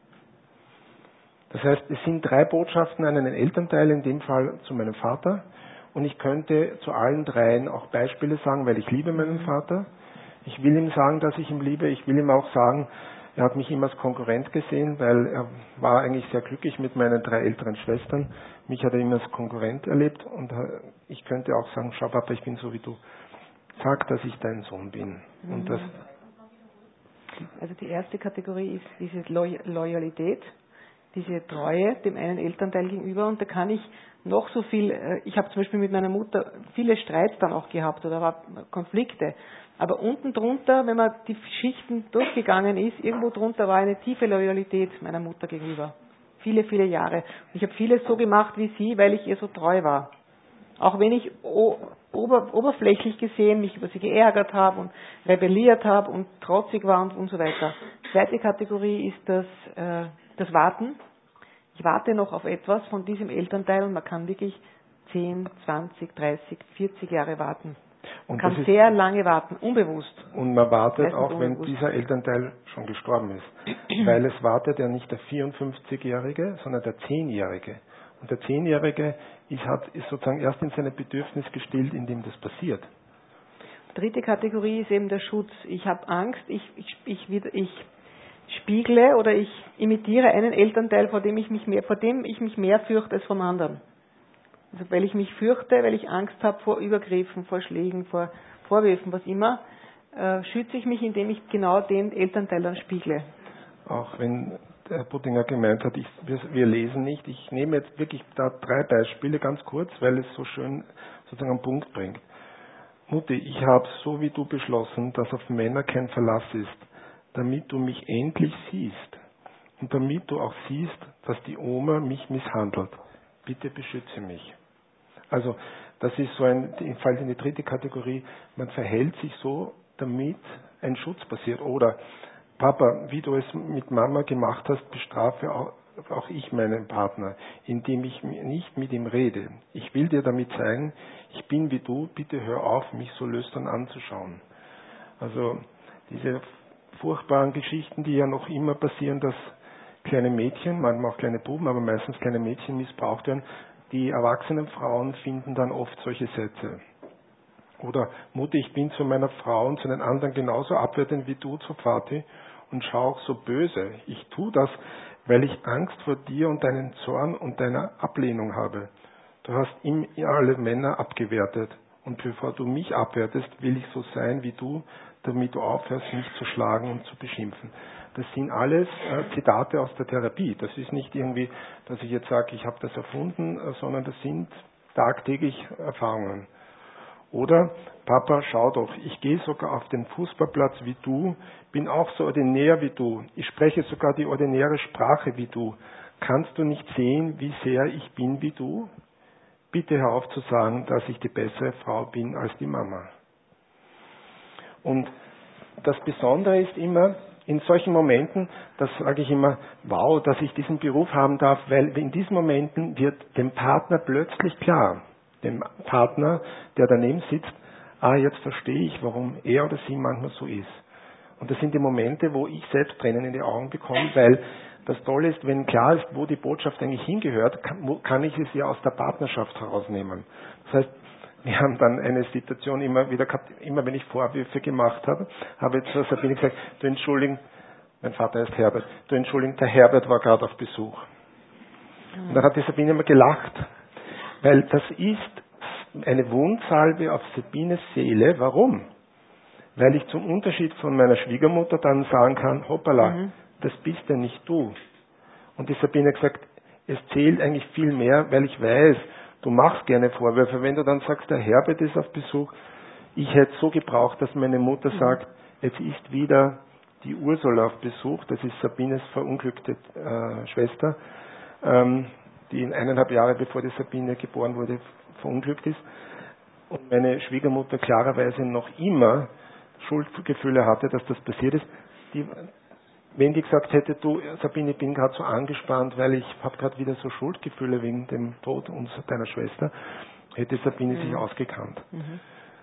Das heißt, es sind drei Botschaften an einen Elternteil, in dem Fall zu meinem Vater. Und ich könnte zu allen dreien auch Beispiele sagen, weil ich liebe meinen Vater. Ich will ihm sagen, dass ich ihn liebe. Ich will ihm auch sagen, er hat mich immer als Konkurrent gesehen, weil er war eigentlich sehr glücklich mit meinen drei älteren Schwestern. Mich hat er immer als Konkurrent erlebt. Und ich könnte auch sagen, schau Papa, ich bin so wie du. Sag, dass ich dein Sohn bin. Mhm. Und das also die erste Kategorie ist diese Loy- Loyalität. Diese Treue dem einen Elternteil gegenüber, und da kann ich noch so viel, ich habe zum Beispiel mit meiner Mutter viele Streits dann auch gehabt oder war Konflikte, aber unten drunter, wenn man die Schichten durchgegangen ist, irgendwo drunter war eine tiefe Loyalität meiner Mutter gegenüber. Viele, viele Jahre. Und ich habe vieles so gemacht wie sie, weil ich ihr so treu war. Auch wenn ich ober, oberflächlich gesehen mich über sie geärgert habe und rebelliert habe und trotzig war und, und so weiter. Zweite Kategorie ist das, äh, das Warten. Ich warte noch auf etwas von diesem Elternteil und man kann wirklich zehn, zwanzig, dreißig, vierzig Jahre warten. Man kann ist, sehr lange warten, unbewusst. Und man wartet auch, wenn dieser Elternteil schon gestorben ist. Weil es wartet ja nicht der vierundfünfzigjährige, sondern der zehnjährige. Und der Zehnjährige ist, hat, ist sozusagen erst in seinem Bedürfnis gestillt, in dem das passiert. Dritte Kategorie ist eben der Schutz. Ich habe Angst, ich, ich, ich, ich spiegle oder ich imitiere einen Elternteil, vor dem ich mich mehr, vor dem ich mich mehr fürchte als vom anderen. Also weil ich mich fürchte, weil ich Angst habe vor Übergriffen, vor Schlägen, vor Vorwürfen, was immer, äh, schütze ich mich, indem ich genau den Elternteil dann spiegle. Auch wenn Herr Buttinger gemeint hat, ich, wir, wir lesen nicht. Ich nehme jetzt wirklich da drei Beispiele ganz kurz, weil es so schön sozusagen einen Punkt bringt. Mutti, ich habe so wie du beschlossen, dass auf Männer kein Verlass ist, damit du mich endlich siehst und damit du auch siehst, dass die Oma mich misshandelt. Bitte beschütze mich. Also das ist so ein, fällt in die dritte Kategorie, man verhält sich so, damit ein Schutz passiert. Oder Papa, wie du es mit Mama gemacht hast, bestrafe auch, auch ich meinen Partner, indem ich nicht mit ihm rede. Ich will dir damit zeigen, ich bin wie du, bitte hör auf, mich so lüstern anzuschauen. Also diese furchtbaren Geschichten, die ja noch immer passieren, dass kleine Mädchen, manchmal auch kleine Buben, aber meistens kleine Mädchen missbraucht werden, die erwachsenen Frauen finden dann oft solche Sätze. Oder Mutter, ich bin zu meiner Frau und zu den anderen genauso abwertend wie du zu Vati und schau auch so böse. Ich tue das, weil ich Angst vor dir und deinen Zorn und deiner Ablehnung habe. Du hast ihm alle Männer abgewertet und bevor du mich abwertest, will ich so sein wie du, damit du aufhörst, mich zu schlagen und zu beschimpfen. Das sind alles äh, Zitate aus der Therapie. Das ist nicht irgendwie, dass ich jetzt sage, ich habe das erfunden, äh, sondern das sind tagtäglich Erfahrungen. Oder, Papa, schau doch, ich gehe sogar auf den Fußballplatz wie du, bin auch so ordinär wie du, ich spreche sogar die ordinäre Sprache wie du. Kannst du nicht sehen, wie sehr ich bin wie du? Bitte hör auf zu sagen, dass ich die bessere Frau bin als die Mama. Und das Besondere ist immer, in solchen Momenten, das sage ich immer, wow, dass ich diesen Beruf haben darf, weil in diesen Momenten wird dem Partner plötzlich klar, dem Partner, der daneben sitzt, ah, jetzt verstehe ich, warum er oder sie manchmal so ist. Und das sind die Momente, wo ich selbst Tränen in die Augen bekomme, weil das Tolle ist, wenn klar ist, wo die Botschaft eigentlich hingehört, kann, kann ich es ja aus der Partnerschaft herausnehmen. Das heißt, wir haben dann eine Situation immer wieder gehabt, immer wenn ich Vorwürfe gemacht habe, habe ich zu Sabine gesagt, du entschuldigen, mein Vater heißt Herbert, du entschuldigen, der Herbert war gerade auf Besuch. Und dann hat die Sabine immer gelacht, weil das ist eine Wundsalbe auf Sabines Seele. Warum? Weil ich zum Unterschied von meiner Schwiegermutter dann sagen kann, hoppala, mhm. das bist ja nicht du. Und die Sabine hat gesagt, es zählt eigentlich viel mehr, weil ich weiß, du machst gerne Vorwürfe. Wenn du dann sagst, der Herbert ist auf Besuch, ich hätte so gebraucht, dass meine Mutter sagt, jetzt ist wieder die Ursula auf Besuch, das ist Sabines verunglückte äh, Schwester, ähm, die in eineinhalb Jahre bevor die Sabine geboren wurde, verunglückt ist. Und meine Schwiegermutter klarerweise noch immer Schuldgefühle hatte, dass das passiert ist. Die, wenn die gesagt hätte, du Sabine, ich bin gerade so angespannt, weil ich habe gerade wieder so Schuldgefühle wegen dem Tod unserer deiner Schwester, hätte Sabine mhm. sich ausgekannt. Mhm.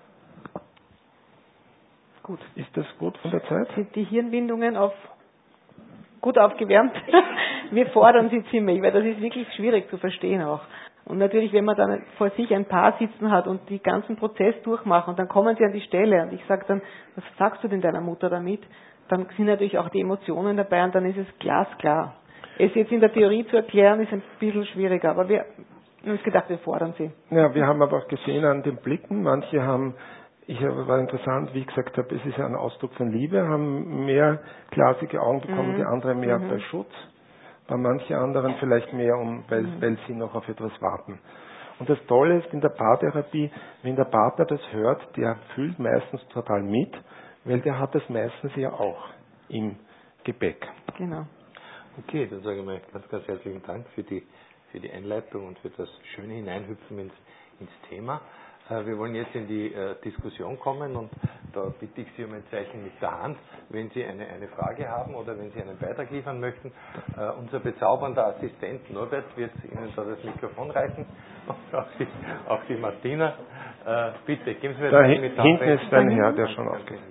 Gut. Ist das gut von der Zeit? Sind die Hirnwindungen auf gut aufgewärmt? Wir fordern sie ziemlich, weil das ist wirklich schwierig zu verstehen auch. Und natürlich, wenn man dann vor sich ein Paar sitzen hat und die ganzen Prozess durchmachen und dann kommen sie an die Stelle und ich sage dann, was sagst du denn deiner Mutter damit? Dann sind natürlich auch die Emotionen dabei und dann ist es glasklar. Es jetzt in der Theorie zu erklären, ist ein bisschen schwieriger, aber wir haben uns gedacht, wir fordern sie. Ja, wir haben aber auch gesehen an den Blicken, manche haben, ich war interessant, wie ich gesagt habe, es ist ja ein Ausdruck von Liebe, haben mehr glasige Augen bekommen, mhm. die anderen mehr mhm. bei Schutz. Bei manchen anderen vielleicht mehr, um, weil, mhm. weil sie noch auf etwas warten. Und das Tolle ist in der Paartherapie, wenn der Partner das hört, der fühlt meistens total mit, weil der hat das meistens ja auch im Gepäck. Genau. Okay, dann sage ich mal ganz, ganz herzlichen Dank für die, für die Einleitung und für das schöne Hineinhüpfen ins, ins Thema. Wir wollen jetzt in die äh, Diskussion kommen und da bitte ich Sie um ein Zeichen mit der Hand, wenn Sie eine, eine Frage haben oder wenn Sie einen Beitrag liefern möchten. Äh, unser bezaubernder Assistent Norbert wird Ihnen da das Mikrofon reichen und auch die, auch die Martina. Äh, bitte, geben Sie mir da das hin, mit der Hand. Hinten ist ein Herr, der schon aufgeht.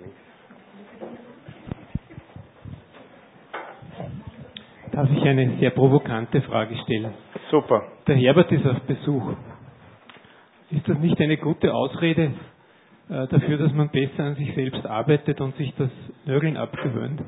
Darf ich eine sehr provokante Frage stellen? Super. Der Herbert ist auf Besuch. Ist das nicht eine gute Ausrede äh, dafür, dass man besser an sich selbst arbeitet und sich das Nörgeln abgewöhnt?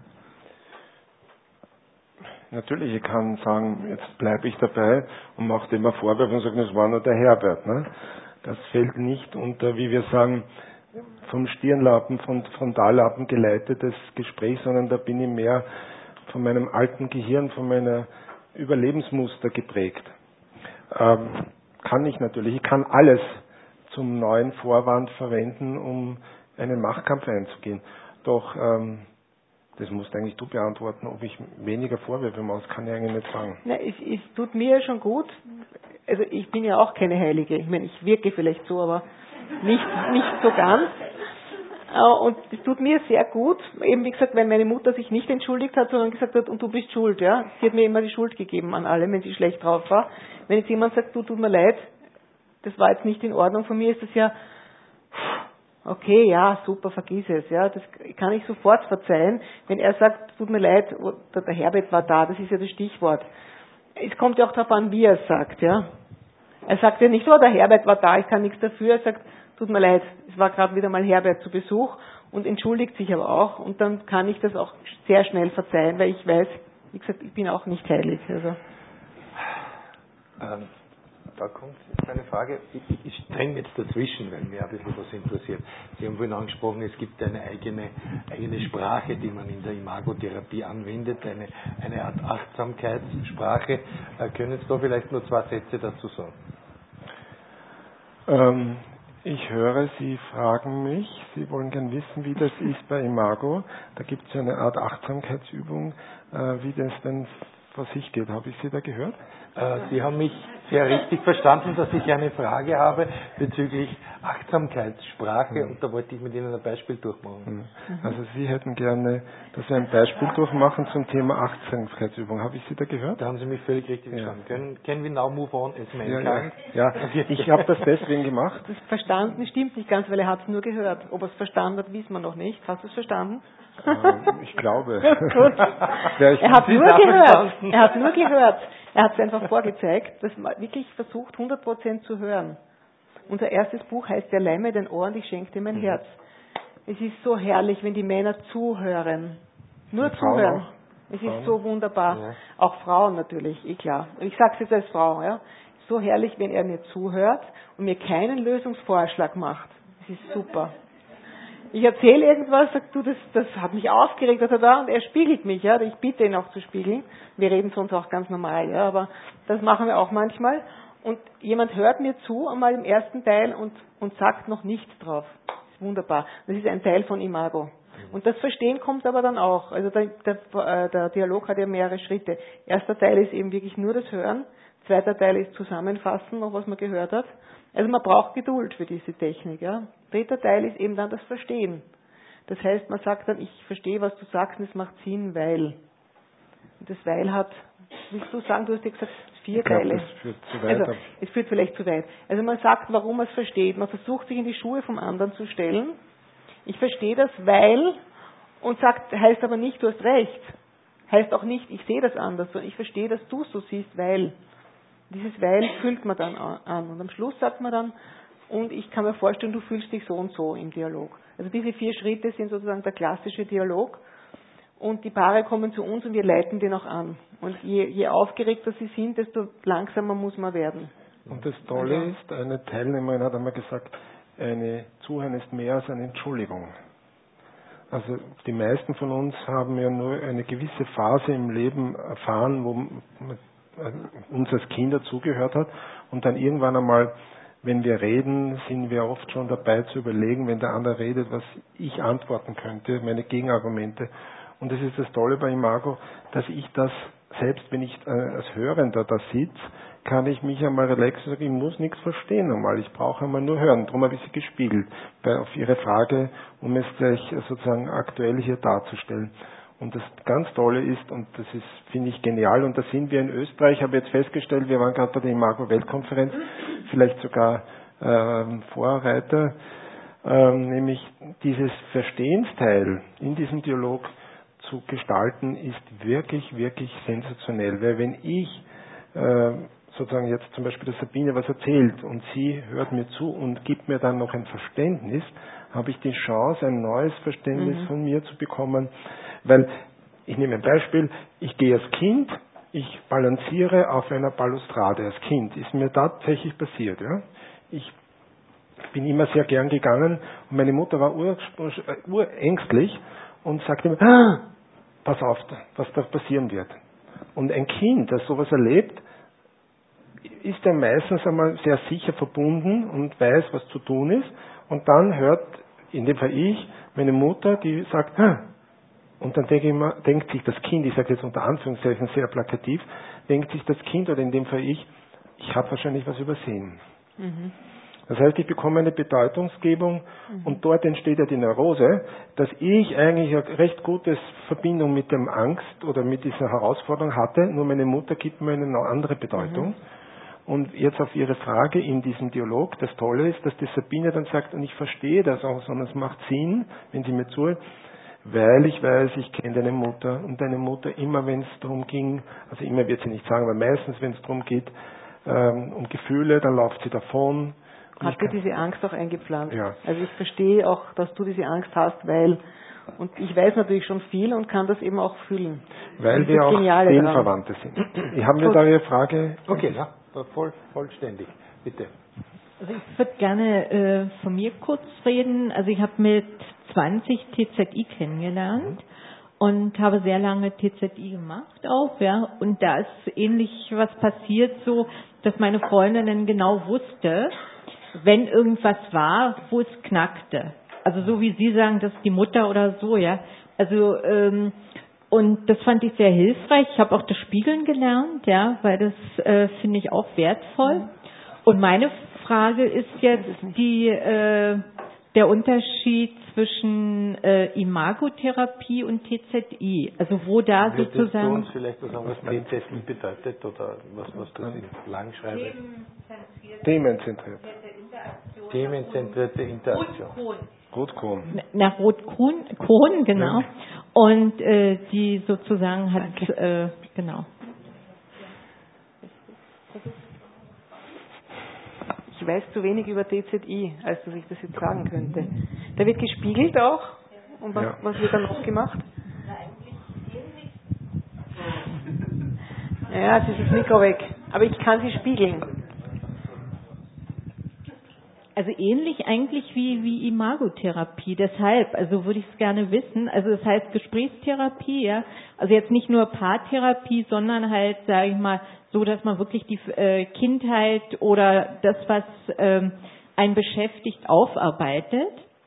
Natürlich, ich kann sagen, jetzt bleibe ich dabei und mache dem mal Vorwürfe und sage, das war nur der Herbert. Ne? Das fällt nicht unter, wie wir sagen, vom Stirnlappen, von Frontallappen geleitetes Gespräch, sondern da bin ich mehr von meinem alten Gehirn, von meiner Überlebensmuster geprägt. Ähm, kann ich natürlich. Ich kann alles zum neuen Vorwand verwenden, um einen Machtkampf einzugehen. Doch ähm, das musst eigentlich du beantworten, ob ich weniger Vorwürfe mache. Das kann ich eigentlich nicht sagen. Na, es, es tut mir schon gut. Also ich bin ja auch keine Heilige. Ich meine, ich wirke vielleicht so, aber nicht, nicht so ganz. Und es tut mir sehr gut, eben wie gesagt, weil meine Mutter sich nicht entschuldigt hat, sondern gesagt hat, und du bist schuld, ja. Sie hat mir immer die Schuld gegeben an allem, wenn sie schlecht drauf war. Wenn jetzt jemand sagt, du, tut mir leid, das war jetzt nicht in Ordnung von mir, ist das ja, okay, ja, super, vergiss es, ja. Das kann ich sofort verzeihen. Wenn er sagt, tut mir leid, der Herbert war da, das ist ja das Stichwort. Es kommt ja auch darauf an, wie er es sagt, ja. Er sagt ja nicht, oh, der Herbert war da, ich kann nichts dafür, er sagt, tut mir leid, es war gerade wieder mal Herbert zu Besuch und entschuldigt sich aber auch und dann kann ich das auch sehr schnell verzeihen, weil ich weiß, wie gesagt, ich bin auch nicht heilig. Also. Ähm, da kommt jetzt eine Frage, ich, ich dränge jetzt dazwischen, weil mir ein bisschen was interessiert. Sie haben vorhin angesprochen, es gibt eine eigene, eigene Sprache, die man in der Imagotherapie anwendet, eine, eine Art Achtsamkeitssprache. Äh, können Sie da vielleicht nur zwei Sätze dazu sagen? Ähm, Ich höre, Sie fragen mich, Sie wollen gern wissen, wie das ist bei Imago. Da gibt es eine Art Achtsamkeitsübung, äh, wie das denn vor sich geht. Habe ich Sie da gehört? Äh, Sie haben mich ja richtig verstanden, dass ich eine Frage habe bezüglich Achtsamkeitssprache Mhm. und da wollte ich mit Ihnen ein Beispiel durchmachen. Mhm. Also Sie hätten gerne, dass wir ein Beispiel durchmachen zum Thema Achtsamkeitsübung. Habe ich Sie da gehört? Da haben Sie mich völlig richtig Ja. verstanden. Können, can we now move on as Ja, ja. mankind? ja. Ich habe das deswegen gemacht. Das Verstanden stimmt nicht ganz, weil er hat es nur gehört. Ob er es verstanden hat, wissen wir noch nicht. Hast du es verstanden? Ähm, ich glaube. Gut. Ja, ich- Er hat Sie nur haben gehört. verstanden. Er hat nur gehört. Er hat es einfach vorgezeigt, dass man wirklich versucht, hundert Prozent zu hören. Unser erstes Buch heißt Der Leih mir dein Ohr und ich schenke dir mein Mhm. Herz. Es ist so herrlich, wenn die Männer zuhören. Nur Und Frauen zuhören. auch. Es Frauen. ist so wunderbar. Ja. Auch Frauen natürlich, eh klar. Ich sage es jetzt als Frau. Ja. So herrlich, wenn er mir zuhört und mir keinen Lösungsvorschlag macht. Das ist super. Ich erzähle irgendwas, sagt du, das, das hat mich aufgeregt, dass er da, und er spiegelt mich, ja. Ich bitte ihn auch zu spiegeln. Wir reden sonst auch ganz normal, ja, aber das machen wir auch manchmal. Und jemand hört mir zu, einmal im ersten Teil und, und sagt noch nichts drauf. Das ist wunderbar. Das ist ein Teil von Imago. Und das Verstehen kommt aber dann auch. Also der, der, der Dialog hat ja mehrere Schritte. Erster Teil ist eben wirklich nur das Hören. Zweiter Teil ist Zusammenfassen, noch was man gehört hat. Also man braucht Geduld für diese Technik. Ja. Dritter Teil ist eben dann das Verstehen. Das heißt, man sagt dann, ich verstehe, was du sagst, und es macht Sinn, weil. Und das Weil hat, willst du sagen, du hast ja gesagt, vier Ich glaub, Teile. das führt zu weit. Also, es führt vielleicht zu weit. Also man sagt, warum man es versteht. Man versucht, sich in die Schuhe vom anderen zu stellen. Ich verstehe das, weil, und sagt, heißt aber nicht, du hast recht. Heißt auch nicht, ich sehe das anders, sondern ich verstehe, dass du es so siehst, weil. Dieses Weil fühlt man dann an. Und am Schluss sagt man dann, und ich kann mir vorstellen, du fühlst dich so und so im Dialog. Also diese vier Schritte sind sozusagen der klassische Dialog. Und die Paare kommen zu uns und wir leiten den auch an. Und je, je aufgeregter sie sind, desto langsamer muss man werden. Und das Tolle Also- ist, eine Teilnehmerin hat einmal gesagt, eine Zuhören ist mehr als eine Entschuldigung. Also die meisten von uns haben ja nur eine gewisse Phase im Leben erfahren, wo man uns als Kinder zugehört hat und dann irgendwann einmal, wenn wir reden, sind wir oft schon dabei zu überlegen, wenn der andere redet, was ich antworten könnte, meine Gegenargumente. Und das ist das Tolle bei Imago, dass ich das, selbst wenn ich äh, als Hörender da sitze, kann ich mich einmal relaxen und sagen, ich muss nichts verstehen einmal, ich brauche einmal nur hören. Darum habe ich sie gespiegelt, bei, auf Ihre Frage, um es gleich äh, sozusagen aktuell hier darzustellen. Und das ganz Tolle ist, und das ist, finde ich, genial, und da sind wir in Österreich, habe jetzt festgestellt, wir waren gerade bei der Imago-Weltkonferenz, vielleicht sogar ähm, Vorreiter, ähm, nämlich dieses Verstehensteil in diesem Dialog zu gestalten, ist wirklich, wirklich sensationell. Weil wenn ich äh, sozusagen jetzt zum Beispiel der Sabine was erzählt und sie hört mir zu und gibt mir dann noch ein Verständnis, habe ich die Chance, ein neues Verständnis Mhm. von mir zu bekommen. Weil, ich nehme ein Beispiel, ich gehe als Kind, ich balanciere auf einer Balustrade als Kind. Ist mir tatsächlich passiert. Ja? Ich bin immer sehr gern gegangen und meine Mutter war ur, urängstlich und sagte mir, ah, pass auf, was da passieren wird. Und ein Kind, das sowas erlebt, ist ja meistens einmal sehr sicher verbunden und weiß, was zu tun ist. Und dann hört, in dem Fall ich, meine Mutter, die sagt, ah, und dann denke ich immer, denkt sich das Kind, ich sage jetzt unter Anführungszeichen sehr plakativ, denkt sich das Kind oder in dem Fall ich, ich habe wahrscheinlich was übersehen. Mhm. Das heißt, ich bekomme eine Bedeutungsgebung Mhm. und dort entsteht ja die Neurose, dass ich eigentlich eine recht gute Verbindung mit dem Angst oder mit dieser Herausforderung hatte, nur meine Mutter gibt mir eine noch andere Bedeutung. Mhm. Und jetzt auf Ihre Frage in diesem Dialog, das Tolle ist, dass die Sabine dann sagt, und ich verstehe das auch, sondern es macht Sinn, wenn sie mir zuhört, weil ich weiß, ich kenne deine Mutter und deine Mutter immer, wenn es darum ging, also immer wird sie nicht sagen, aber meistens, wenn es darum geht, ähm, um Gefühle, dann läuft sie davon. Und Hat ich dir kann- diese Angst auch eingepflanzt? Ja. Also ich verstehe auch, dass du diese Angst hast, weil, und ich weiß natürlich schon viel und kann das eben auch fühlen. Weil das ist wir das auch Geniale daran. Seelenverwandte sind. Ich habe mir Gut. da Ihre Frage. Okay, ja, voll, vollständig. Bitte. Also ich würde gerne äh, von mir kurz reden. Also ich habe mit zwanzig T Z I kennengelernt und habe sehr lange T Z I gemacht auch, ja. Und da ist ähnlich was passiert, so, dass meine Freundin dann genau wusste, wenn irgendwas war, wo es knackte. Also so wie Sie sagen, das ist die Mutter oder so, ja. Also ähm, und das fand ich sehr hilfreich. Ich habe auch das Spiegeln gelernt, ja, weil das äh, finde ich auch wertvoll. Und meine Frage ist jetzt die, äh, der Unterschied zwischen äh, Imagotherapie und T Z I. Also wo da Würdest sozusagen... du uns vielleicht was sagen, was T Z I bedeutet oder was, was das in Langschreibe? Themenzentriert. Themenzentrierte Interaktion. Rotkohn. Nach Rotkohn, Kohn, genau. Ja. Und äh, die sozusagen hat, äh, genau. Ich weiß zu wenig über T Z I, als dass ich das jetzt sagen könnte. Da wird gespiegelt auch. Und was, ja. was wird dann noch gemacht? Ja, jetzt ist das Mikro weg. Aber ich kann sie spiegeln. Also ähnlich eigentlich wie, wie Imagotherapie. Deshalb, also würde ich es gerne wissen. Also das heißt Gesprächstherapie, ja. Also jetzt nicht nur Paartherapie, sondern halt, sage ich mal, so, dass man wirklich die äh, Kindheit oder das, was ähm, einen beschäftigt, aufarbeitet.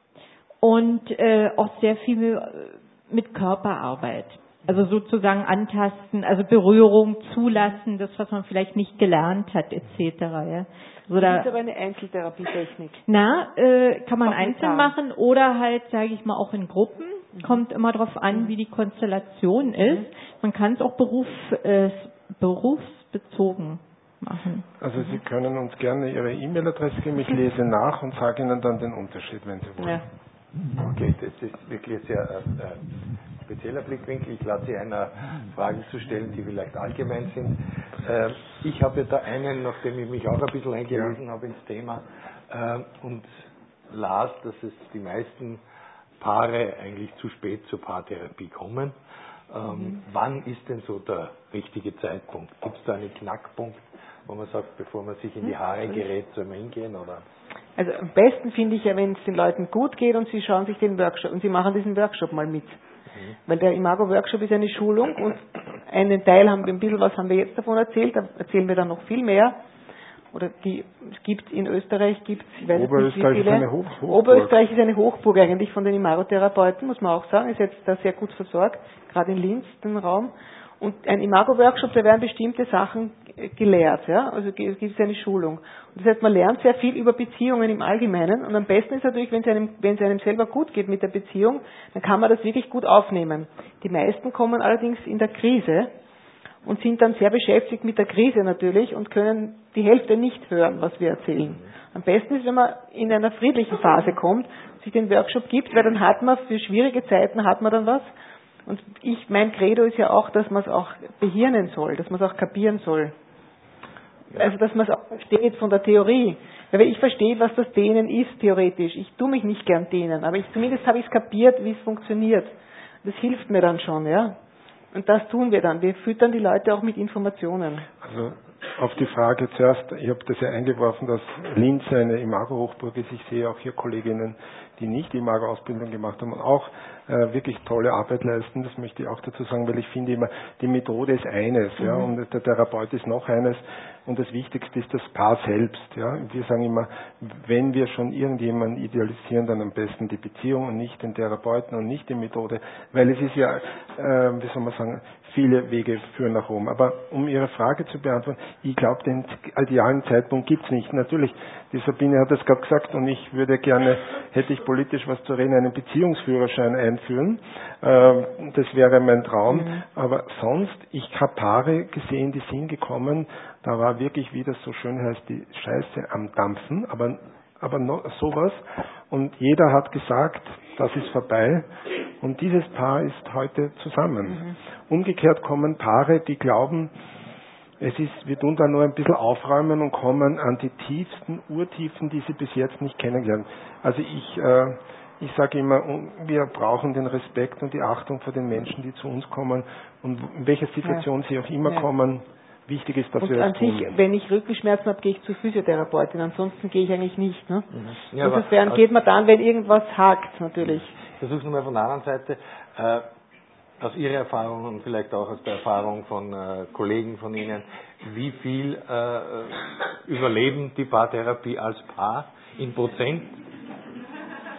Und äh, auch sehr viel mit Körperarbeit. Also sozusagen antasten, also Berührung zulassen, das, was man vielleicht nicht gelernt hat, et cetera. Ja. So das ist aber eine Einzeltherapietechnik. Na, äh, kann man einzeln machen oder halt, sage ich mal, auch in Gruppen. Mhm. Kommt immer darauf an, mhm. wie die Konstellation ist. Mhm. Man kann es auch Beruf, äh, berufsbezogen machen. Also mhm. Sie können uns gerne Ihre E-Mail-Adresse geben. Ich lese nach und sage Ihnen dann den Unterschied, wenn Sie wollen. Ja. Okay, das ist wirklich ein sehr äh, spezieller Blickwinkel. Ich lade Sie ein, Fragen zu stellen, die vielleicht allgemein sind. Äh, ich habe da einen, nachdem ich mich auch ein bisschen eingelesen ja. habe ins Thema äh, und las, dass es die meisten Paare eigentlich zu spät zur Paartherapie kommen. Ähm, mhm. Wann ist denn so der richtige Zeitpunkt? Gibt es da einen Knackpunkt, wo man sagt, bevor man sich in die Haare gerät, soll man hingehen? Oder? Also am besten finde ich ja, wenn es den Leuten gut geht und sie schauen sich den Workshop und sie machen diesen Workshop mal mit. Mhm. Weil der Imago-Workshop ist eine Schulung und einen Teil haben wir, ein bisschen was haben wir jetzt davon erzählt, da erzählen wir dann noch viel mehr. Oder die, es gibt in Österreich, gibt ich weiß nicht wie viele. Ist eine Hoch- Hochburg. Oberösterreich ist eine Hochburg eigentlich von den Imago-Therapeuten, muss man auch sagen, ist jetzt da sehr gut versorgt, gerade in Linz, den Raum. Und ein Imago-Workshop, da werden bestimmte Sachen gelehrt, ja, also gibt es eine Schulung. Und das heißt, man lernt sehr viel über Beziehungen im Allgemeinen und am besten ist natürlich, wenn es einem, wenn es einem selber gut geht mit der Beziehung, dann kann man das wirklich gut aufnehmen. Die meisten kommen allerdings in der Krise und sind dann sehr beschäftigt mit der Krise natürlich und können die Hälfte nicht hören, was wir erzählen. Am besten ist, wenn man in einer friedlichen Phase kommt, sich den Workshop gibt, weil dann hat man für schwierige Zeiten hat man dann was. Und ich, mein Credo ist ja auch, dass man es auch behirnen soll, dass man es auch kapieren soll. Also, dass man es auch versteht von der Theorie. Weil ich verstehe, was das Dehnen ist, theoretisch. Ich tue mich nicht gern dehnen, aber ich, zumindest habe ich es kapiert, wie es funktioniert. Das hilft mir dann schon, ja. Und das tun wir dann. Wir füttern die Leute auch mit Informationen. Also, auf die Frage zuerst, ich habe das ja eingeworfen, dass Linz eine Imago-Hochburg ist. Ich sehe auch hier Kolleginnen, die nicht die Imago-Ausbildung gemacht haben und auch äh, wirklich tolle Arbeit leisten. Das möchte ich auch dazu sagen, weil ich finde immer, die Methode ist eines, mhm. ja, und der Therapeut ist noch eines. Und das Wichtigste ist das Paar selbst. Ja. Wir sagen immer, wenn wir schon irgendjemanden idealisieren, dann am besten die Beziehung und nicht den Therapeuten und nicht die Methode, weil es ist ja, äh, wie soll man sagen, viele Wege führen nach Rom. Aber um Ihre Frage zu beantworten, ich glaube, den idealen Zeitpunkt gibt es nicht. Natürlich, die Sabine hat es gerade gesagt und ich würde gerne, hätte ich politisch was zu reden, einen Beziehungsführerschein einführen. Äh, das wäre mein Traum. Mhm. Aber sonst, ich habe Paare gesehen, die sind gekommen, da war wirklich, wie das so schön heißt, die Scheiße am Dampfen, aber, aber noch sowas. Und jeder hat gesagt, das ist vorbei. Und dieses Paar ist heute zusammen. Mhm. Umgekehrt kommen Paare, die glauben, es ist, wir tun da nur ein bisschen aufräumen und kommen an die tiefsten Urtiefen, die sie bis jetzt nicht kennengelernt. Also ich, äh, ich sage immer, wir brauchen den Respekt und die Achtung vor den Menschen, die zu uns kommen und in welcher Situation ja. sie auch immer ja. kommen. Wichtig ist, dass und wir das an tun. sich, wenn ich Rückenschmerzen habe, gehe ich zur Physiotherapeutin. Ansonsten gehe ich eigentlich nicht. Ne? Mhm. Ja, Insofern geht man dann, wenn irgendwas hakt, natürlich. Ich versuche es nochmal von der anderen Seite. Äh, aus Ihrer Erfahrung und vielleicht auch aus der Erfahrung von äh, Kollegen von Ihnen, wie viel äh, überleben die Paartherapie als Paar in Prozent?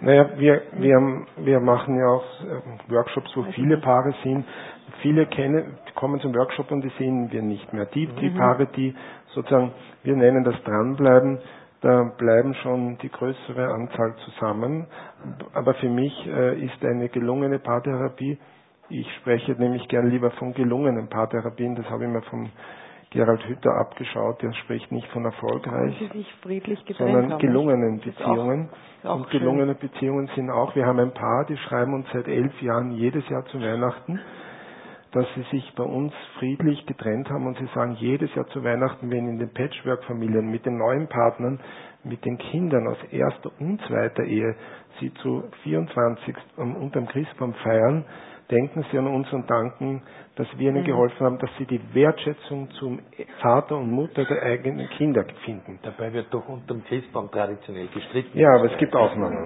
Naja, wir, wir, wir machen ja auch Workshops, wo viele Paare sind. Viele kennen, kommen zum Workshop und die sehen wir nicht mehr. Die, die Mhm. Paare, die sozusagen, wir nennen das Dranbleiben, da bleiben schon die größere Anzahl zusammen. Aber für mich äh, ist eine gelungene Paartherapie, ich spreche nämlich gern lieber von gelungenen Paartherapien, das habe ich mir vom Gerald Hütter abgeschaut, der spricht nicht von erfolgreich, die sich friedlich getrennt sondern haben. gelungenen Das ist Beziehungen. auch- auch Und gelungene Beziehungen sind auch, wir haben ein Paar, die schreiben uns seit elf Jahren jedes Jahr zu Weihnachten, dass sie sich bei uns friedlich getrennt haben und sie sagen jedes Jahr zu Weihnachten, wenn in den Patchwork-Familien mit den neuen Partnern, mit den Kindern aus erster und zweiter Ehe sie zu vierundzwanzig unterm Christbaum feiern, denken sie an uns und danken, dass wir ihnen Mhm. geholfen haben, dass sie die Wertschätzung zum Vater und Mutter der eigenen Kinder finden. Dabei wird doch unterm Christbaum traditionell gestritten. Ja, aber es gibt Ausnahmen.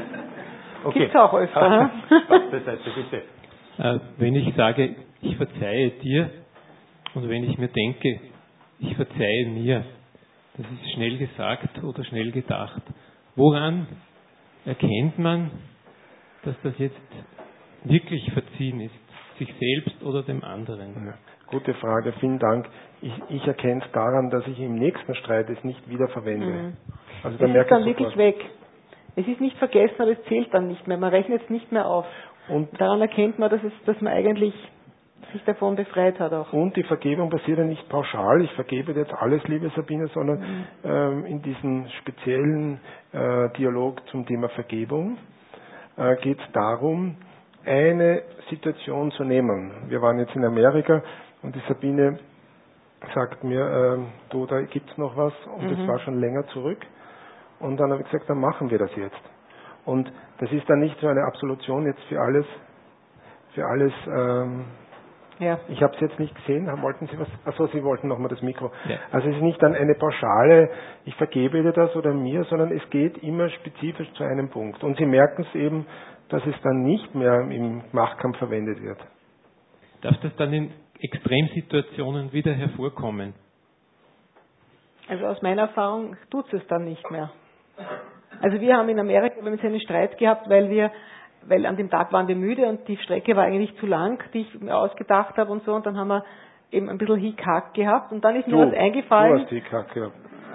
Okay. Gibt's auch öfter, ne? Spaß beiseite, bitte. Äh, wenn ich sage, ich verzeihe dir und wenn ich mir denke, ich verzeihe mir, das ist schnell gesagt oder schnell gedacht. Woran erkennt man, dass das jetzt wirklich verziehen ist, sich selbst oder dem anderen? Ja, gute Frage, vielen Dank. Ich, ich erkenne es daran, dass ich im nächsten Streit es nicht wieder verwende. Mhm. Also da Es ist merke dann ich wirklich sofort. weg. Es ist nicht vergessen, aber es zählt dann nicht mehr. Man rechnet es nicht mehr auf. Und, Daran erkennt man, dass, es, dass man eigentlich sich davon befreit hat auch. und die Vergebung passiert ja nicht pauschal. Ich vergebe dir jetzt alles, liebe Sabine, sondern Mhm. ähm, in diesem speziellen äh, Dialog zum Thema Vergebung äh, geht es darum, eine Situation zu nehmen. Wir waren jetzt in Amerika und die Sabine sagt mir, ähm, du, da gibt's noch was und das Mhm. war schon länger zurück. Und dann habe ich gesagt, dann machen wir das jetzt. Und das ist dann nicht so eine Absolution jetzt für alles, für alles, ähm, Ja. ich habe es jetzt nicht gesehen, haben, wollten Sie was, achso, Sie wollten nochmal das Mikro. Ja. Also es ist nicht dann eine pauschale, ich vergebe dir das oder mir, sondern es geht immer spezifisch zu einem Punkt. Und Sie merken es eben, dass es dann nicht mehr im Machtkampf verwendet wird. Darf das dann in Extremsituationen wieder hervorkommen? Also aus meiner Erfahrung tut es dann nicht mehr. Also wir haben in Amerika wir haben einen Streit gehabt, weil wir, weil an dem Tag waren wir müde und die Strecke war eigentlich zu lang, die ich mir ausgedacht habe und so, und dann haben wir eben ein bisschen Hickhack gehabt und dann ist mir was Du eingefallen. hast die Kacke.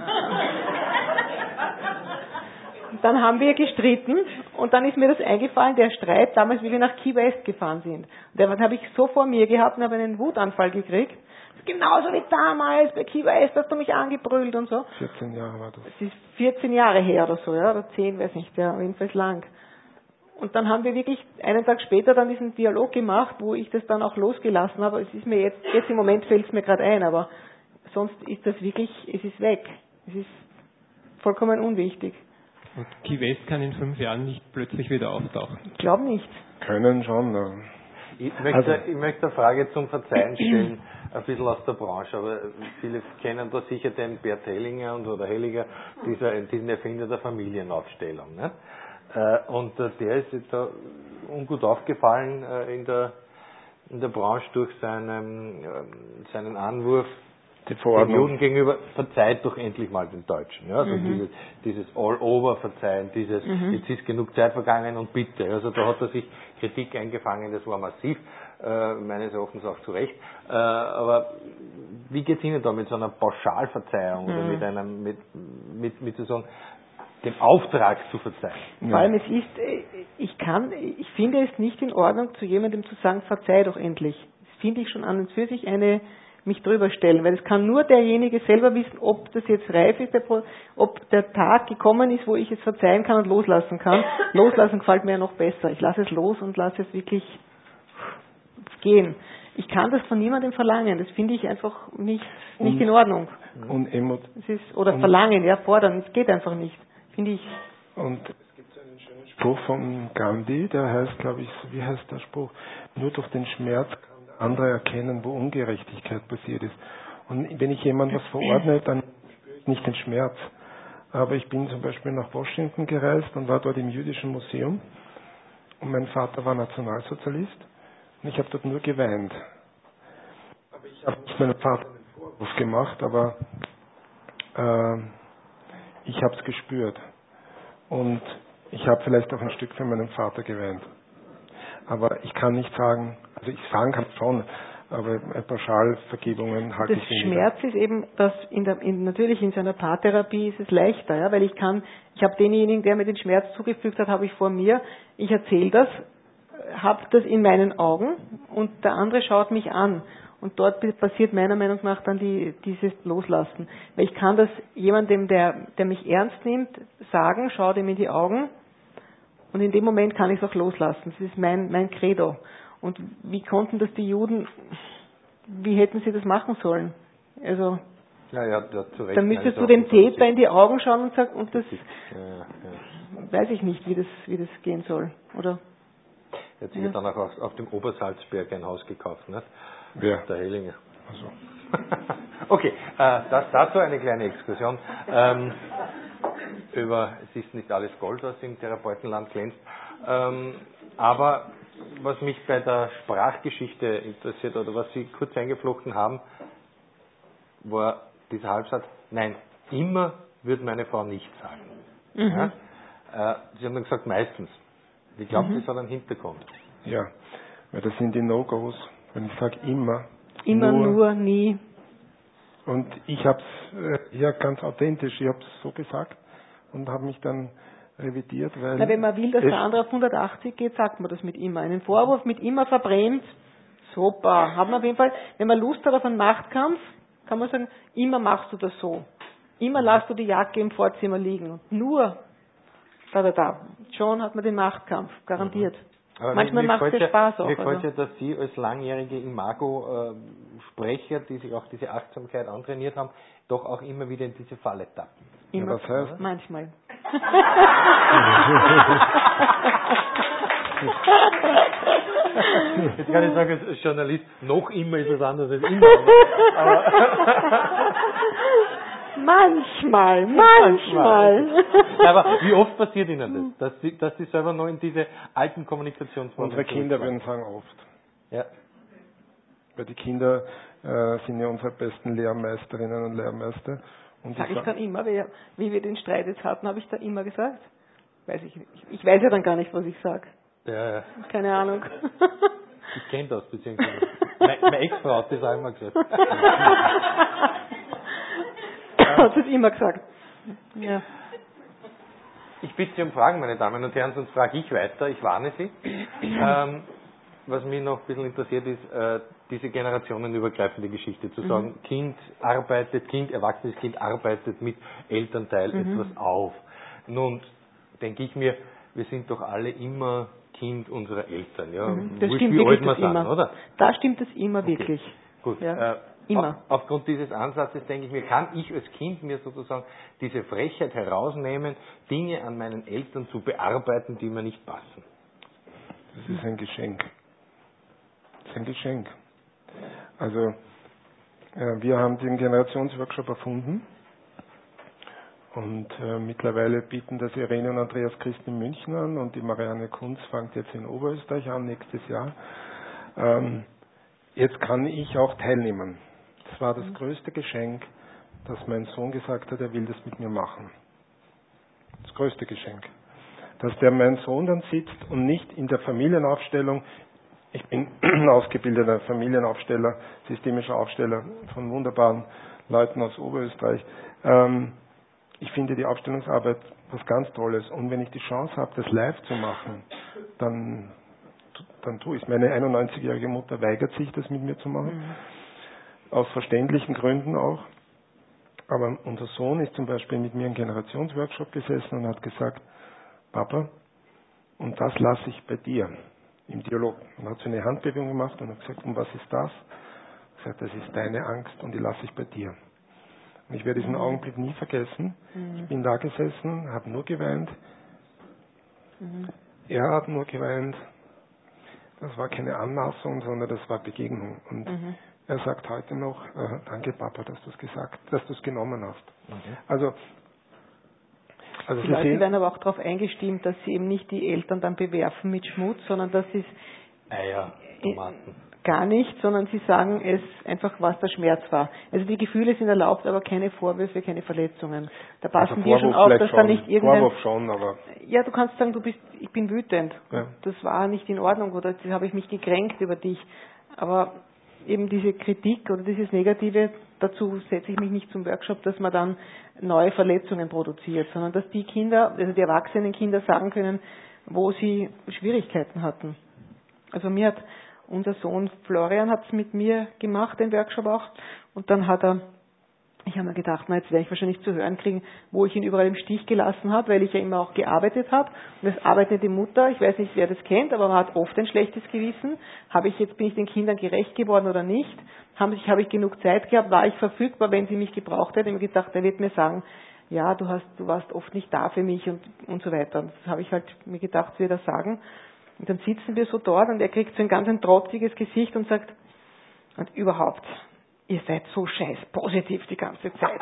Dann haben wir gestritten und dann ist mir das eingefallen, der Streit damals, wie wir nach Key West gefahren sind. Den habe ich so vor mir gehabt und habe einen Wutanfall gekriegt. Genauso wie damals bei Key West, hast du mich angebrüllt und so. vierzehn Jahre war das. Das ist vierzehn Jahre her oder so, ja, oder zehn, weiß nicht, ja, jedenfalls lang. Und dann haben wir wirklich einen Tag später dann diesen Dialog gemacht, wo ich das dann auch losgelassen habe. Es ist mir jetzt, jetzt im Moment fällt es mir gerade ein, aber sonst ist das wirklich, es ist weg. Es ist vollkommen unwichtig. Und Key West kann in fünf Jahren nicht plötzlich wieder auftauchen. Ich glaube nicht. Können schon. Ne? Ich möchte, Also- ich möchte eine Frage zum Verzeihen stellen, ein bisschen aus der Branche, aber viele kennen da sicher den Bert Hellinger und oder Helliger, dieser, diesen Erfinder der Familienaufstellung. Ne? Äh, Und äh, der ist jetzt da ungut aufgefallen äh, in der, in der Branche durch seinen, äh, seinen Anwurf Die den Verordnung. Juden gegenüber, verzeiht doch endlich mal den Deutschen. Ja? Also Mhm. dieses, dieses All-Over-Verzeihen, dieses, Mhm. jetzt ist genug Zeit vergangen und bitte. Also da hat er sich Kritik eingefangen, das war massiv, äh, meines Erachtens auch zu Recht. Äh, aber wie geht es Ihnen da mit so einer Pauschalverzeihung oder Mhm. mit einem, mit, mit, mit sozusagen dem Auftrag zu verzeihen? Vor allem, es ist, äh, ich kann, ich finde es nicht in Ordnung, zu jemandem zu sagen, verzeih doch endlich. Das finde ich schon an und für sich eine, mich drüber stellen, weil es kann nur derjenige selber wissen, ob das jetzt reif ist, der Pro- ob der Tag gekommen ist, wo ich es verzeihen kann und loslassen kann. Loslassen gefällt mir ja noch besser. Ich lasse es los und lasse es wirklich gehen. Ich kann das von niemandem verlangen. Das finde ich einfach nicht, nicht Und- in Ordnung. Und, emo Es ist, oder Und- verlangen, ja, fordern. Es geht einfach nicht. Finde ich. und es gibt so einen schönen Spruch von Gandhi, der heißt, glaube ich, wie heißt der Spruch? Nur durch den Schmerz kann der andere erkennen, wo Ungerechtigkeit passiert ist. Und wenn ich jemand was verordne, dann spüre ich nicht den Schmerz. Aber ich bin zum Beispiel nach Washington gereist und war dort im Jüdischen Museum. Und mein Vater war Nationalsozialist. Und ich habe dort nur geweint. Aber ich habe nicht meinem Vater einen Vorwurf gemacht, aber äh, ich habe es gespürt. Und ich habe vielleicht auch ein Stück für meinen Vater geweint. Aber ich kann nicht sagen, also ich sagen kann schon, aber Pauschalvergebungen halte das ich weniger. Schmerz ist eben, dass in der, in, natürlich in seiner Paartherapie ist es leichter, ja, weil ich kann, ich habe denjenigen, der mir den Schmerz zugefügt hat, habe ich vor mir, ich erzähle das, habe das in meinen Augen und der andere schaut mich an. Und dort passiert meiner Meinung nach dann die, dieses Loslassen. Weil ich kann das jemandem, der, der mich ernst nimmt, sagen, schau dem in die Augen und in dem Moment kann ich es auch loslassen. Das ist mein, mein Credo. Und wie konnten das die Juden, wie hätten sie das machen sollen? Also, ja, ja, ja, zu Recht, dann müsstest du dem Täter in die Augen schauen und sagen, und das, ja, ja. weiß ich nicht, wie das, wie das gehen soll, oder? Er hat sich Ja. dann auch auf, auf dem Obersalzberg ein Haus gekauft, ne? Wer? Der Hellinger. Also. Okay, äh, das, dazu eine kleine Exkursion. Ähm, über, es ist nicht alles Gold, was im Therapeutenland glänzt. Ähm, aber was mich bei der Sprachgeschichte interessiert oder was Sie kurz eingeflochten haben, war dieser Halbsatz, nein, immer wird meine Frau nicht sagen. Mhm. Ja? Äh, Sie haben dann gesagt, meistens. Ich glaube, Mhm. das hat einen Hintergrund. Ja, weil das sind die No-Gos. Wenn ich sage immer. Immer nur, nur nie. Und ich habe es äh, ja ganz authentisch, ich habe es so gesagt und habe mich dann revidiert, weil... Na, wenn man will, dass der andere auf hundertachtzig geht, sagt man das mit immer. Einen Vorwurf mit immer verbrennt, super. Hat man auf jeden Fall, wenn man Lust hat auf einen Machtkampf, kann man sagen, immer machst du das so. Immer lässt du die Jacke im Vorzimmer liegen. Und nur, da, da, da. Schon hat man den Machtkampf, garantiert. Aber Manchmal mir, macht mir es ja ja, Spaß auch. Mir gefällt Also. ja, dass Sie als langjährige Imago-Sprecher, die sich auch diese Achtsamkeit antrainiert haben, doch auch immer wieder in diese Falle tappen. Immer. Ja, was heißt? Manchmal. Jetzt kann ich sagen, als Journalist, noch immer ist es anders als immer. Aber, manchmal, manchmal. aber wie oft passiert Ihnen das, dass Sie, dass Sie selber noch in diese alten Kommunikationsformen Unsere Kinder würden zurückfallen? sagen oft. Ja. Weil die Kinder äh, sind ja unsere besten Lehrmeisterinnen und Lehrmeister. Und Sag die ich sa- dann immer, wie, wie wir den Streit jetzt hatten, habe ich da immer gesagt. Weiß ich nicht. Ich weiß ja dann gar nicht, was ich sage. Ja, ja. Keine Ahnung. Ich kenne das, beziehungsweise meine, meine Ex-Frau hat das auch immer gesagt. Hat es immer gesagt. Ja. Ich bitte Sie um Fragen, meine Damen und Herren, sonst frage ich weiter, ich warne Sie. Ähm, was mich noch ein bisschen interessiert ist, äh, diese generationenübergreifende Geschichte, zu sagen, mhm. Kind arbeitet, Kind, erwachsenes Kind arbeitet mit Elternteil mhm. etwas auf. Nun denke ich mir, wir sind doch alle immer Kind unserer Eltern, ja, Mhm. Das wie, stimmt wie wirklich, alt wir das sind, immer. oder? Da stimmt es immer Okay. wirklich. Gut, Ja. äh, Immer. Auf, aufgrund dieses Ansatzes denke ich mir, kann ich als Kind mir sozusagen diese Frechheit herausnehmen, Dinge an meinen Eltern zu bearbeiten, die mir nicht passen. Das ist ein Geschenk. Das ist ein Geschenk. Also, äh, wir haben den Generationsworkshop erfunden und äh, mittlerweile bieten das Irene und Andreas Christ in München an und die Marianne Kunz fängt jetzt in Oberösterreich an nächstes Jahr. Ähm, jetzt kann ich auch teilnehmen. Das war das größte Geschenk, dass mein Sohn gesagt hat, er will das mit mir machen. Das größte Geschenk. Dass der mein Sohn dann sitzt und nicht in der Familienaufstellung, ich bin ausgebildeter Familienaufsteller, systemischer Aufsteller von wunderbaren Leuten aus Oberösterreich. Ähm, ich finde die Aufstellungsarbeit was ganz Tolles und wenn ich die Chance habe, das live zu machen, dann, dann tue ich es. Meine einundneunzigjährige Mutter weigert sich, das mit mir zu machen. Mhm. Aus verständlichen Gründen auch. Aber unser Sohn ist zum Beispiel mit mir im Generationsworkshop gesessen und hat gesagt, Papa, und das lasse ich bei dir im Dialog. Und hat so eine Handbewegung gemacht und hat gesagt, und was ist das? Er hat gesagt, das ist deine Angst und die lasse ich bei dir. Und ich werde diesen mhm. Augenblick nie vergessen. Mhm. Ich bin da gesessen, habe nur geweint. Mhm. Er hat nur geweint. Das war keine Anmaßung, sondern das war Begegnung. Und mhm. er sagt heute noch, äh, danke Papa, dass du es gesagt, dass du es genommen hast. Mhm. Also, also die Sie Leute sehen, werden aber auch darauf eingestimmt, dass sie eben nicht die Eltern dann bewerfen mit Schmutz, sondern dass sie es ah, ja. Tomaten? Gar nicht, sondern sie sagen es einfach, was der Schmerz war. Also die Gefühle sind erlaubt, aber keine Vorwürfe, keine Verletzungen. Da passen Also wir schon auf, dass da nicht irgendein... Vorwurf schon, aber... Ja, du kannst sagen, du bist, ich bin wütend. Ja. Das war nicht in Ordnung oder das habe ich mich gekränkt über dich. Aber eben diese Kritik oder dieses Negative, dazu setze ich mich nicht zum Workshop, dass man dann neue Verletzungen produziert, sondern dass die Kinder, also die erwachsenen Kinder sagen können, wo sie Schwierigkeiten hatten. Also mir hat unser Sohn Florian hat es mit mir gemacht, den Workshop auch, und dann hat er, ich habe mir gedacht, na jetzt werde ich wahrscheinlich zu hören kriegen, wo ich ihn überall im Stich gelassen habe, weil ich ja immer auch gearbeitet habe. Und das arbeitet die Mutter, ich weiß nicht, wer das kennt, aber man hat oft ein schlechtes Gewissen. Habe ich jetzt, bin ich den Kindern gerecht geworden oder nicht? Habe ich, habe ich genug Zeit gehabt? War ich verfügbar, wenn sie mich gebraucht hätte? Ich habe mir gedacht, er wird mir sagen, ja, du hast, du warst oft nicht da für mich und, und so weiter. Und das habe ich halt mir gedacht, wird er sagen. Und dann sitzen wir so dort und er kriegt so ein ganz ein trotziges Gesicht und sagt, und überhaupt, ihr seid so scheiß positiv die ganze Zeit.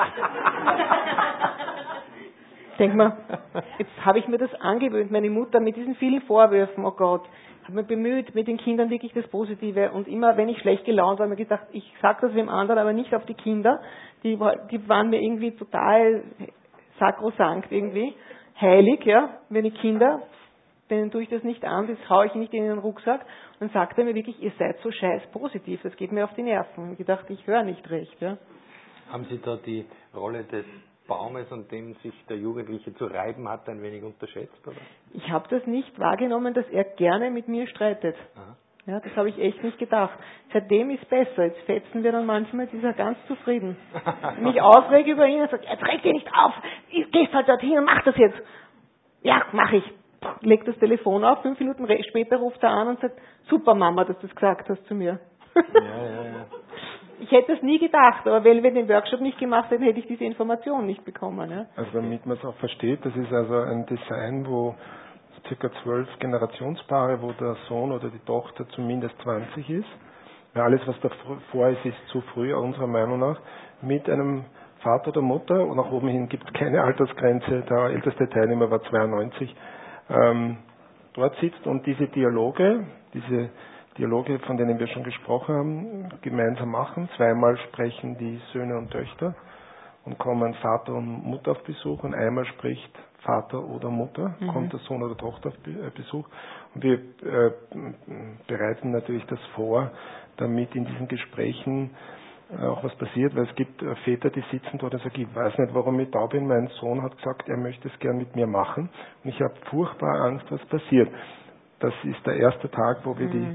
Denk mal, jetzt habe ich mir das angewöhnt, meine Mutter mit diesen vielen Vorwürfen, oh Gott, habe mich bemüht, mit den Kindern wirklich das Positive und immer, wenn ich schlecht gelaunt war, habe ich mir gedacht, ich sage das wem anderen, aber nicht auf die Kinder, die, die waren mir irgendwie total sakrosankt irgendwie, heilig, ja, meine Kinder, denen tue ich das nicht an, das haue ich nicht in den Rucksack. Und dann sagt er mir wirklich, ihr seid so scheiß positiv, das geht mir auf die Nerven. Und ich dachte, ich höre nicht recht. Ja. Haben Sie da die Rolle des Baumes, an dem sich der Jugendliche zu reiben hat, ein wenig unterschätzt? Oder? Ich habe das nicht wahrgenommen, dass er gerne mit mir streitet. Aha. Ja, das habe ich echt nicht gedacht. Seitdem ist besser. Jetzt fetzen wir dann manchmal, jetzt ist er ganz zufrieden. Wenn ich aufrege über ihn, er sagt, jetzt reg dich nicht auf, gehst halt dorthin und mach das jetzt. Ja, mach ich. Legt das Telefon auf, fünf Minuten später ruft er an und sagt, super Mama, dass du das gesagt hast zu mir. Ja, ja, ja. Ich hätte das nie gedacht, aber wenn wir den Workshop nicht gemacht hätten, hätte ich diese Information nicht bekommen. Ja. Also damit man es auch versteht, das ist also ein Design, wo circa zwölf Generationspaare, wo der Sohn oder die Tochter zumindest zwanzig ist. Weil alles, was davor ist, ist zu früh, unserer Meinung nach, mit einem Vater oder Mutter, und nach oben hin gibt es keine Altersgrenze, der älteste Teilnehmer war zweiundneunzig, ähm, dort sitzt und diese Dialoge, diese Dialoge, von denen wir schon gesprochen haben, gemeinsam machen. Zweimal sprechen die Söhne und Töchter und kommen Vater und Mutter auf Besuch und einmal spricht Vater oder Mutter, mhm. kommt der Sohn oder Tochter auf Besuch. Und wir äh, bereiten natürlich das vor, damit in diesen Gesprächen auch was passiert, weil es gibt Väter, die sitzen dort und sagen, ich weiß nicht, warum ich da bin, mein Sohn hat gesagt, er möchte es gern mit mir machen und ich habe furchtbar Angst, was passiert. Das ist der erste Tag, wo wir mhm. die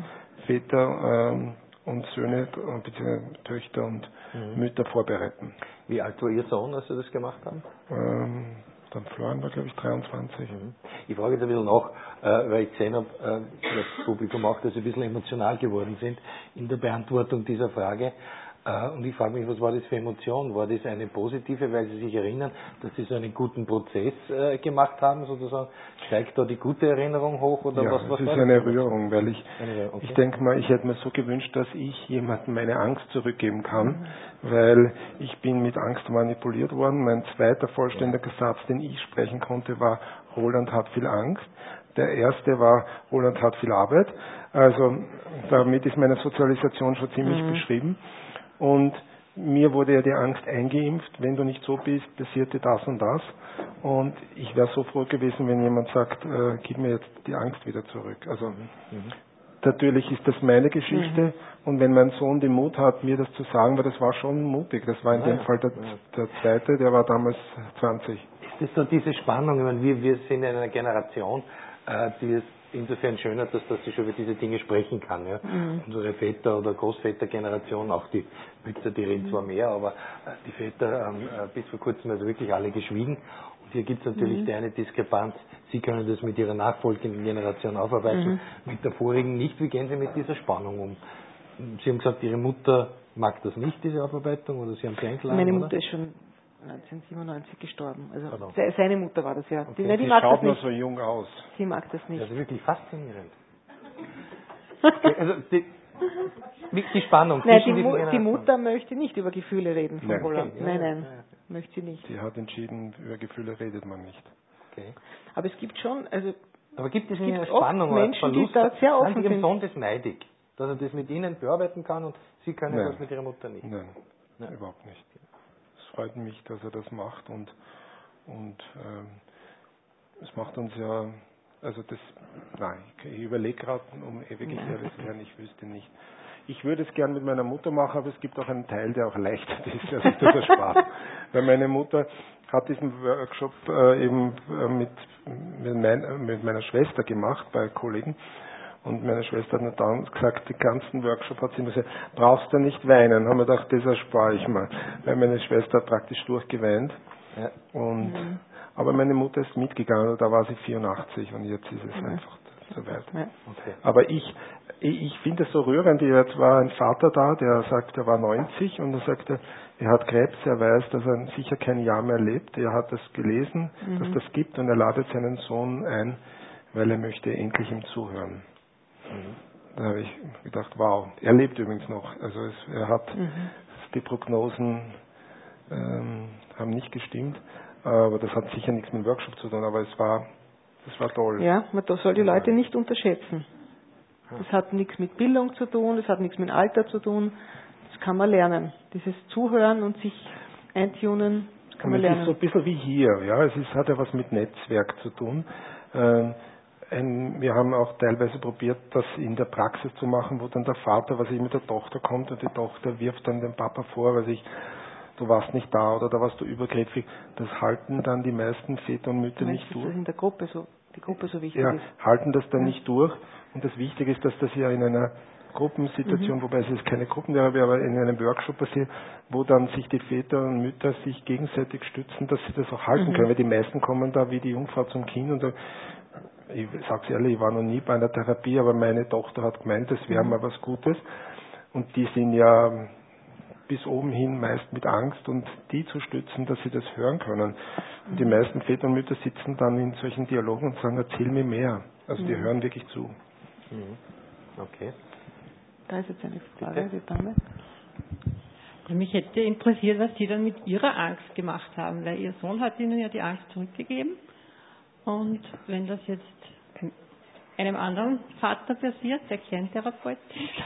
Väter ähm, und Söhne bzw. Töchter und mhm. Mütter vorbereiten. Wie alt war Ihr Sohn, als Sie das gemacht haben? Ähm, dann Florian war, glaube ich, dreiundzwanzig. Mhm. Ich frage jetzt ein bisschen nach, äh, weil ich gesehen habe, äh, das Publikum auch, dass Sie ein bisschen emotional geworden sind in der Beantwortung dieser Frage. Und ich frage mich, was war das für Emotion? War das eine positive, weil Sie sich erinnern, dass Sie so einen guten Prozess äh, gemacht haben, sozusagen? Steigt da die gute Erinnerung hoch? Oder ja, was, was es ist war eine das? Rührung, weil ich, okay. ich denke mal, ich hätte mir so gewünscht, dass ich jemandem meine Angst zurückgeben kann, mhm. weil ich bin mit Angst manipuliert worden. Mein zweiter vollständiger ja. Satz, den ich sprechen konnte, war, Roland hat viel Angst. Der erste war, Roland hat viel Arbeit. Also damit ist meine Sozialisation schon ziemlich mhm. beschrieben. Und mir wurde ja die Angst eingeimpft, wenn du nicht so bist, passierte das und das. Und ich wäre so froh gewesen, wenn jemand sagt, äh, gib mir jetzt die Angst wieder zurück. Also mhm. natürlich ist das meine Geschichte mhm. und wenn mein Sohn den Mut hat, mir das zu sagen, weil das war schon mutig. Das war in ah, dem ja. Fall der, der zweite, der war damals zwanzig. Ist das so diese Spannung? Ich meine, wir, wir sind in einer Generation, äh, die es insofern schön hat, dass, dass sie schon über diese Dinge sprechen kann. Ja? Mhm. Unsere Väter- oder Großvätergeneration, auch die Mütter, die reden mhm. zwar mehr, aber äh, die Väter haben äh, bis vor kurzem also wirklich alle geschwiegen. Und hier gibt es natürlich mhm. eine Diskrepanz. Sie können das mit Ihrer nachfolgenden Generation aufarbeiten, mhm. mit der vorigen nicht. Wie gehen Sie mit dieser Spannung um? Sie haben gesagt, Ihre Mutter mag das nicht, diese Aufarbeitung, oder Sie haben sie eingeladen? Meine Mutter oder? ist schon neunzehnhundertsiebenundneunzig gestorben. Also okay. seine Mutter war das ja. Okay. Die, die, die mag schaut das nur nicht. so jung aus. Sie mag das nicht. Das ist wirklich faszinierend. Also die, die Spannung. Nein, die, Mu die Mutter möchte nicht über Gefühle reden von nein. Roland. Okay, ja, nein, nein, ja, ja. möchte sie nicht. Sie hat entschieden, über Gefühle redet man nicht. Okay. Aber es gibt schon, also aber gibt es gibt eine Spannung Menschen, die da sehr offen sind? Ihrem sind. Sohn das neidig? Dass er das mit Ihnen bearbeiten kann und Sie können Nein. das mit Ihrer Mutter nicht? Nein, Nein. überhaupt nicht. Es freut mich, dass er das macht und, und ähm, es macht uns ja, also das, nein, ich überlege gerade, um wirklich ehrlich zu sein, ich wüsste nicht. Ich würde es gern mit meiner Mutter machen, aber es gibt auch einen Teil, der auch leichter ist, dass ich das erspart. Weil meine Mutter hat diesen Workshop äh, eben äh, mit, mit, mein, mit meiner Schwester gemacht, bei Kollegen. Und meine Schwester hat mir dann gesagt, den ganzen Workshop hat sie immer gesagt, brauchst du nicht weinen. Haben wir gedacht, das erspare ich mal. Weil meine Schwester hat praktisch durchgeweint. Ja. Und, mhm. Aber meine Mutter ist mitgegangen, da war sie vierundachtzig und jetzt ist es mhm. einfach so weit. Ja. Okay. Aber ich, ich, ich finde es so rührend, jetzt war ein Vater da, der sagt, er war neunzig und er sagte, er hat Krebs, er weiß, dass er sicher kein Jahr mehr lebt. Er hat das gelesen, mhm. dass das gibt und er ladet seinen Sohn ein, weil er möchte endlich ihm zuhören. Mhm. Da habe ich gedacht, wow, er lebt übrigens noch. Also es, er hat mhm. die Prognosen ähm, haben nicht gestimmt, aber das hat sicher nichts mit dem Workshop zu tun, aber es war, das war toll. Ja, man soll die Leute nicht unterschätzen. Das hat nichts mit Bildung zu tun, das hat nichts mit Alter zu tun, das kann man lernen. Dieses Zuhören und sich eintunen, das kann man lernen. Es ist so ein bisschen wie hier, ja, es ist, hat ja was mit Netzwerk zu tun. Ähm, Ein, wir haben auch teilweise probiert, das in der Praxis zu machen, wo dann der Vater, was ich mit der Tochter kommt und die Tochter wirft dann dem Papa vor, weil ich, du warst nicht da oder da warst du übergriffig. Das halten dann die meisten Väter und Mütter nicht durch. Das ist in der Gruppe so, die Gruppe so wichtig ja, ist. halten das dann ja. nicht durch. Und das Wichtige ist, dass das ja in einer Gruppensituation, mhm. wobei es ist keine Gruppentherapie, aber in einem Workshop passiert, wo dann sich die Väter und Mütter sich gegenseitig stützen, dass sie das auch halten mhm. können. Weil die meisten kommen da wie die Jungfrau zum Kind und sagen, ich sag's ehrlich, ich war noch nie bei einer Therapie, aber meine Tochter hat gemeint, das wäre mal was Gutes. Und die sind ja bis oben hin meist mit Angst und die zu stützen, dass sie das hören können. Und die meisten Väter und Mütter sitzen dann in solchen Dialogen und sagen, erzähl mir mehr. Also die mhm. hören wirklich zu. Mhm. Okay. Da ist jetzt eine Frage, die Dame. Also mich hätte interessiert, was Sie dann mit Ihrer Angst gemacht haben, weil Ihr Sohn hat Ihnen ja die Angst zurückgegeben. Und wenn das jetzt einem anderen Vater passiert, der Kleintherapeut ist?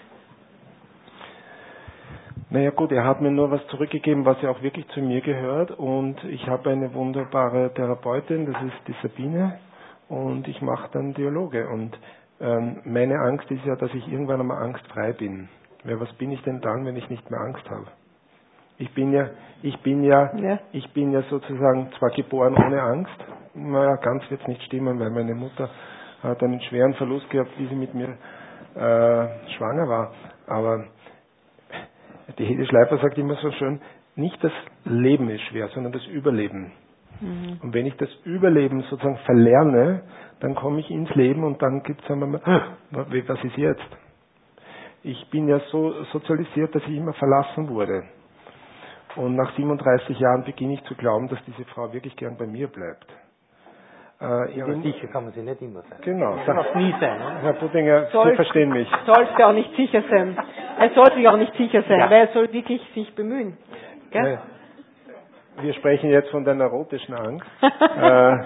Naja gut, er hat mir nur was zurückgegeben, was ja auch wirklich zu mir gehört. Und ich habe eine wunderbare Therapeutin, das ist die Sabine. Und ich mache dann Dialoge. Und ähm, meine Angst ist ja, dass ich irgendwann einmal angstfrei bin. Weil was bin ich denn dann, wenn ich nicht mehr Angst habe? Ich bin ja, ich bin ja, ja. ich bin ja sozusagen zwar geboren ohne Angst. Naja, ganz wird es nicht stimmen, weil meine Mutter hat einen schweren Verlust gehabt, wie sie mit mir äh, schwanger war. Aber die Hede Schleifer sagt immer so schön, nicht das Leben ist schwer, sondern das Überleben. Mhm. Und wenn ich das Überleben sozusagen verlerne, dann komme ich ins Leben und dann gibt es einmal, was ist jetzt? Ich bin ja so sozialisiert, dass ich immer verlassen wurde. Und nach siebenunddreißig Jahren beginne ich zu glauben, dass diese Frau wirklich gern bei mir bleibt. Äh, ja, aber sicher kann man sie nicht immer sein. Genau. Das kann auch nie sein. Ne? Herr Puttinger, soll, Sie verstehen mich. Sollte auch nicht sicher sein. Er soll sich auch nicht sicher sein, ja. weil er soll wirklich sich bemühen. Gell? Ja. Wir sprechen jetzt von der neurotischen Angst. äh,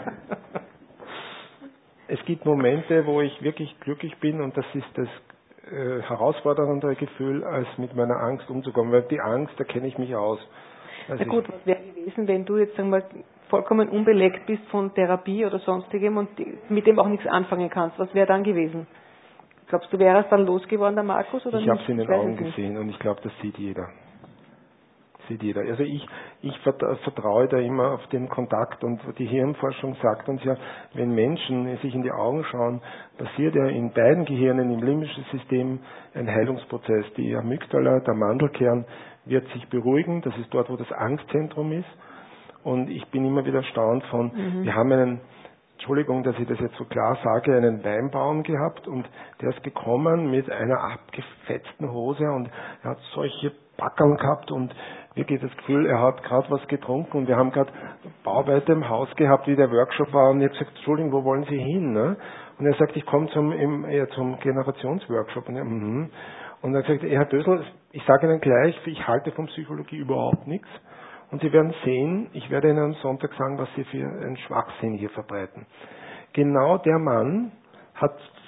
es gibt Momente, wo ich wirklich glücklich bin und das ist das äh, herausfordernde Gefühl, als mit meiner Angst umzukommen. Weil die Angst, da kenne ich mich aus. Also Na gut, was wäre gewesen, wenn du jetzt sagen wir, vollkommen unbelegt bist von Therapie oder sonstigem und mit dem auch nichts anfangen kannst? Was wäre dann gewesen? Glaubst du, wäre es dann losgeworden, der Markus? Oder ich habe es in den Augen gesehen und ich glaube, das sieht jeder. Sieht jeder. Also ich, ich vertraue da immer auf den Kontakt und die Hirnforschung sagt uns ja, wenn Menschen sich in die Augen schauen, passiert ja in beiden Gehirnen, im limbischen System, ein Heilungsprozess. Die Amygdala, der Mandelkern, wird sich beruhigen. Das ist dort, wo das Angstzentrum ist. Und ich bin immer wieder erstaunt von, mhm. wir haben einen, Entschuldigung, dass ich das jetzt so klar sage, einen Weinbaum gehabt und der ist gekommen mit einer abgefetzten Hose und er hat solche Backeln gehabt und wirklich das Gefühl, er hat gerade was getrunken und wir haben gerade Bauarbeiter im Haus gehabt, wie der Workshop war und ich habe gesagt, Entschuldigung, wo wollen Sie hin? Ne? Und er sagt, ich komme zum, im, äh, zum Generationsworkshop. Und, er, mm-hmm. und er hat gesagt, Herr Dösel, ich sage Ihnen gleich, ich halte von Psychologie überhaupt nichts. Und Sie werden sehen, ich werde Ihnen am Sonntag sagen, was Sie für einen Schwachsinn hier verbreiten. Genau der Mann hat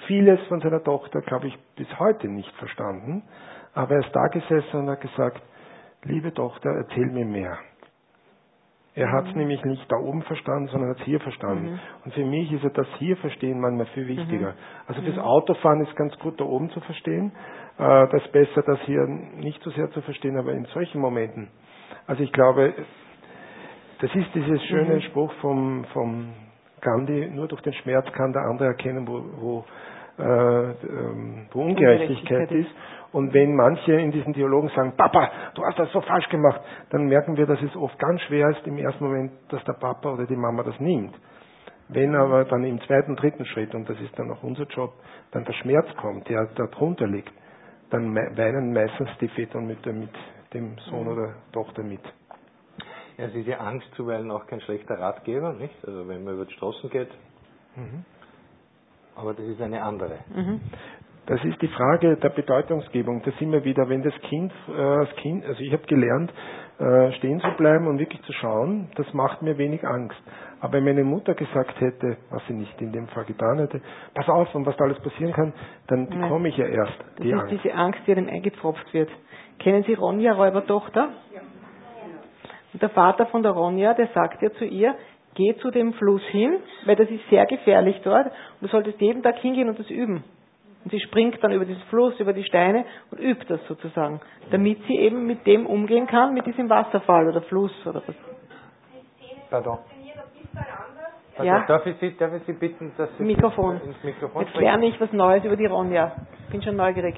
vieles von seiner Tochter, glaube ich, bis heute nicht verstanden. Aber er ist da gesessen und hat gesagt, liebe Tochter, erzähl mir mehr. Er hat es mhm. nämlich nicht da oben verstanden, sondern hat es hier verstanden. Mhm. Und für mich ist ja das hier verstehen manchmal viel wichtiger. Mhm. Also fürs Autofahren ist ganz gut, da oben zu verstehen. Äh, das ist besser, das hier nicht so sehr zu verstehen, aber in solchen Momenten. Also ich glaube, das ist dieses schöne mhm. Spruch vom, vom Gandhi, nur durch den Schmerz kann der andere erkennen, wo, wo, äh, wo Ungerechtigkeit ist. Und wenn manche in diesen Dialogen sagen, Papa, du hast das so falsch gemacht, dann merken wir, dass es oft ganz schwer ist im ersten Moment, dass der Papa oder die Mama das nimmt. Wenn aber dann im zweiten, dritten Schritt, und das ist dann auch unser Job, dann der Schmerz kommt, der da drunter liegt, dann weinen meistens die Väter und Mütter mit dem Sohn oder Tochter mit. Ja, es ist ja Angst zuweilen auch kein schlechter Ratgeber, nicht? Also wenn man über die Straßen geht. Mhm. Aber das ist eine andere. Mhm. Das ist die Frage der Bedeutungsgebung. Da sind wir wieder, wenn das Kind, äh, das Kind, also ich habe gelernt, äh, stehen zu bleiben und wirklich zu schauen, das macht mir wenig Angst. Aber wenn meine Mutter gesagt hätte, was sie nicht in dem Fall getan hätte, pass auf, und was da alles passieren kann, dann bekomme ich ja erst die das Angst. Das ist diese Angst, die einem eingepfropft wird. Kennen Sie Ronja, Räubertochter? Ja. Und der Vater von der Ronja, der sagt ja zu ihr, geh zu dem Fluss hin, weil das ist sehr gefährlich dort und du solltest jeden Tag hingehen und das üben. Und sie springt dann über diesen Fluss, über die Steine und übt das sozusagen, damit sie eben mit dem umgehen kann, mit diesem Wasserfall oder Fluss oder was. Pardon. Also Ja? darf, ich Sie, darf ich Sie bitten, dass Sie Mikrofon. ins Mikrofon Jetzt lerne ich was Neues über die Ronja. Bin schon neugierig.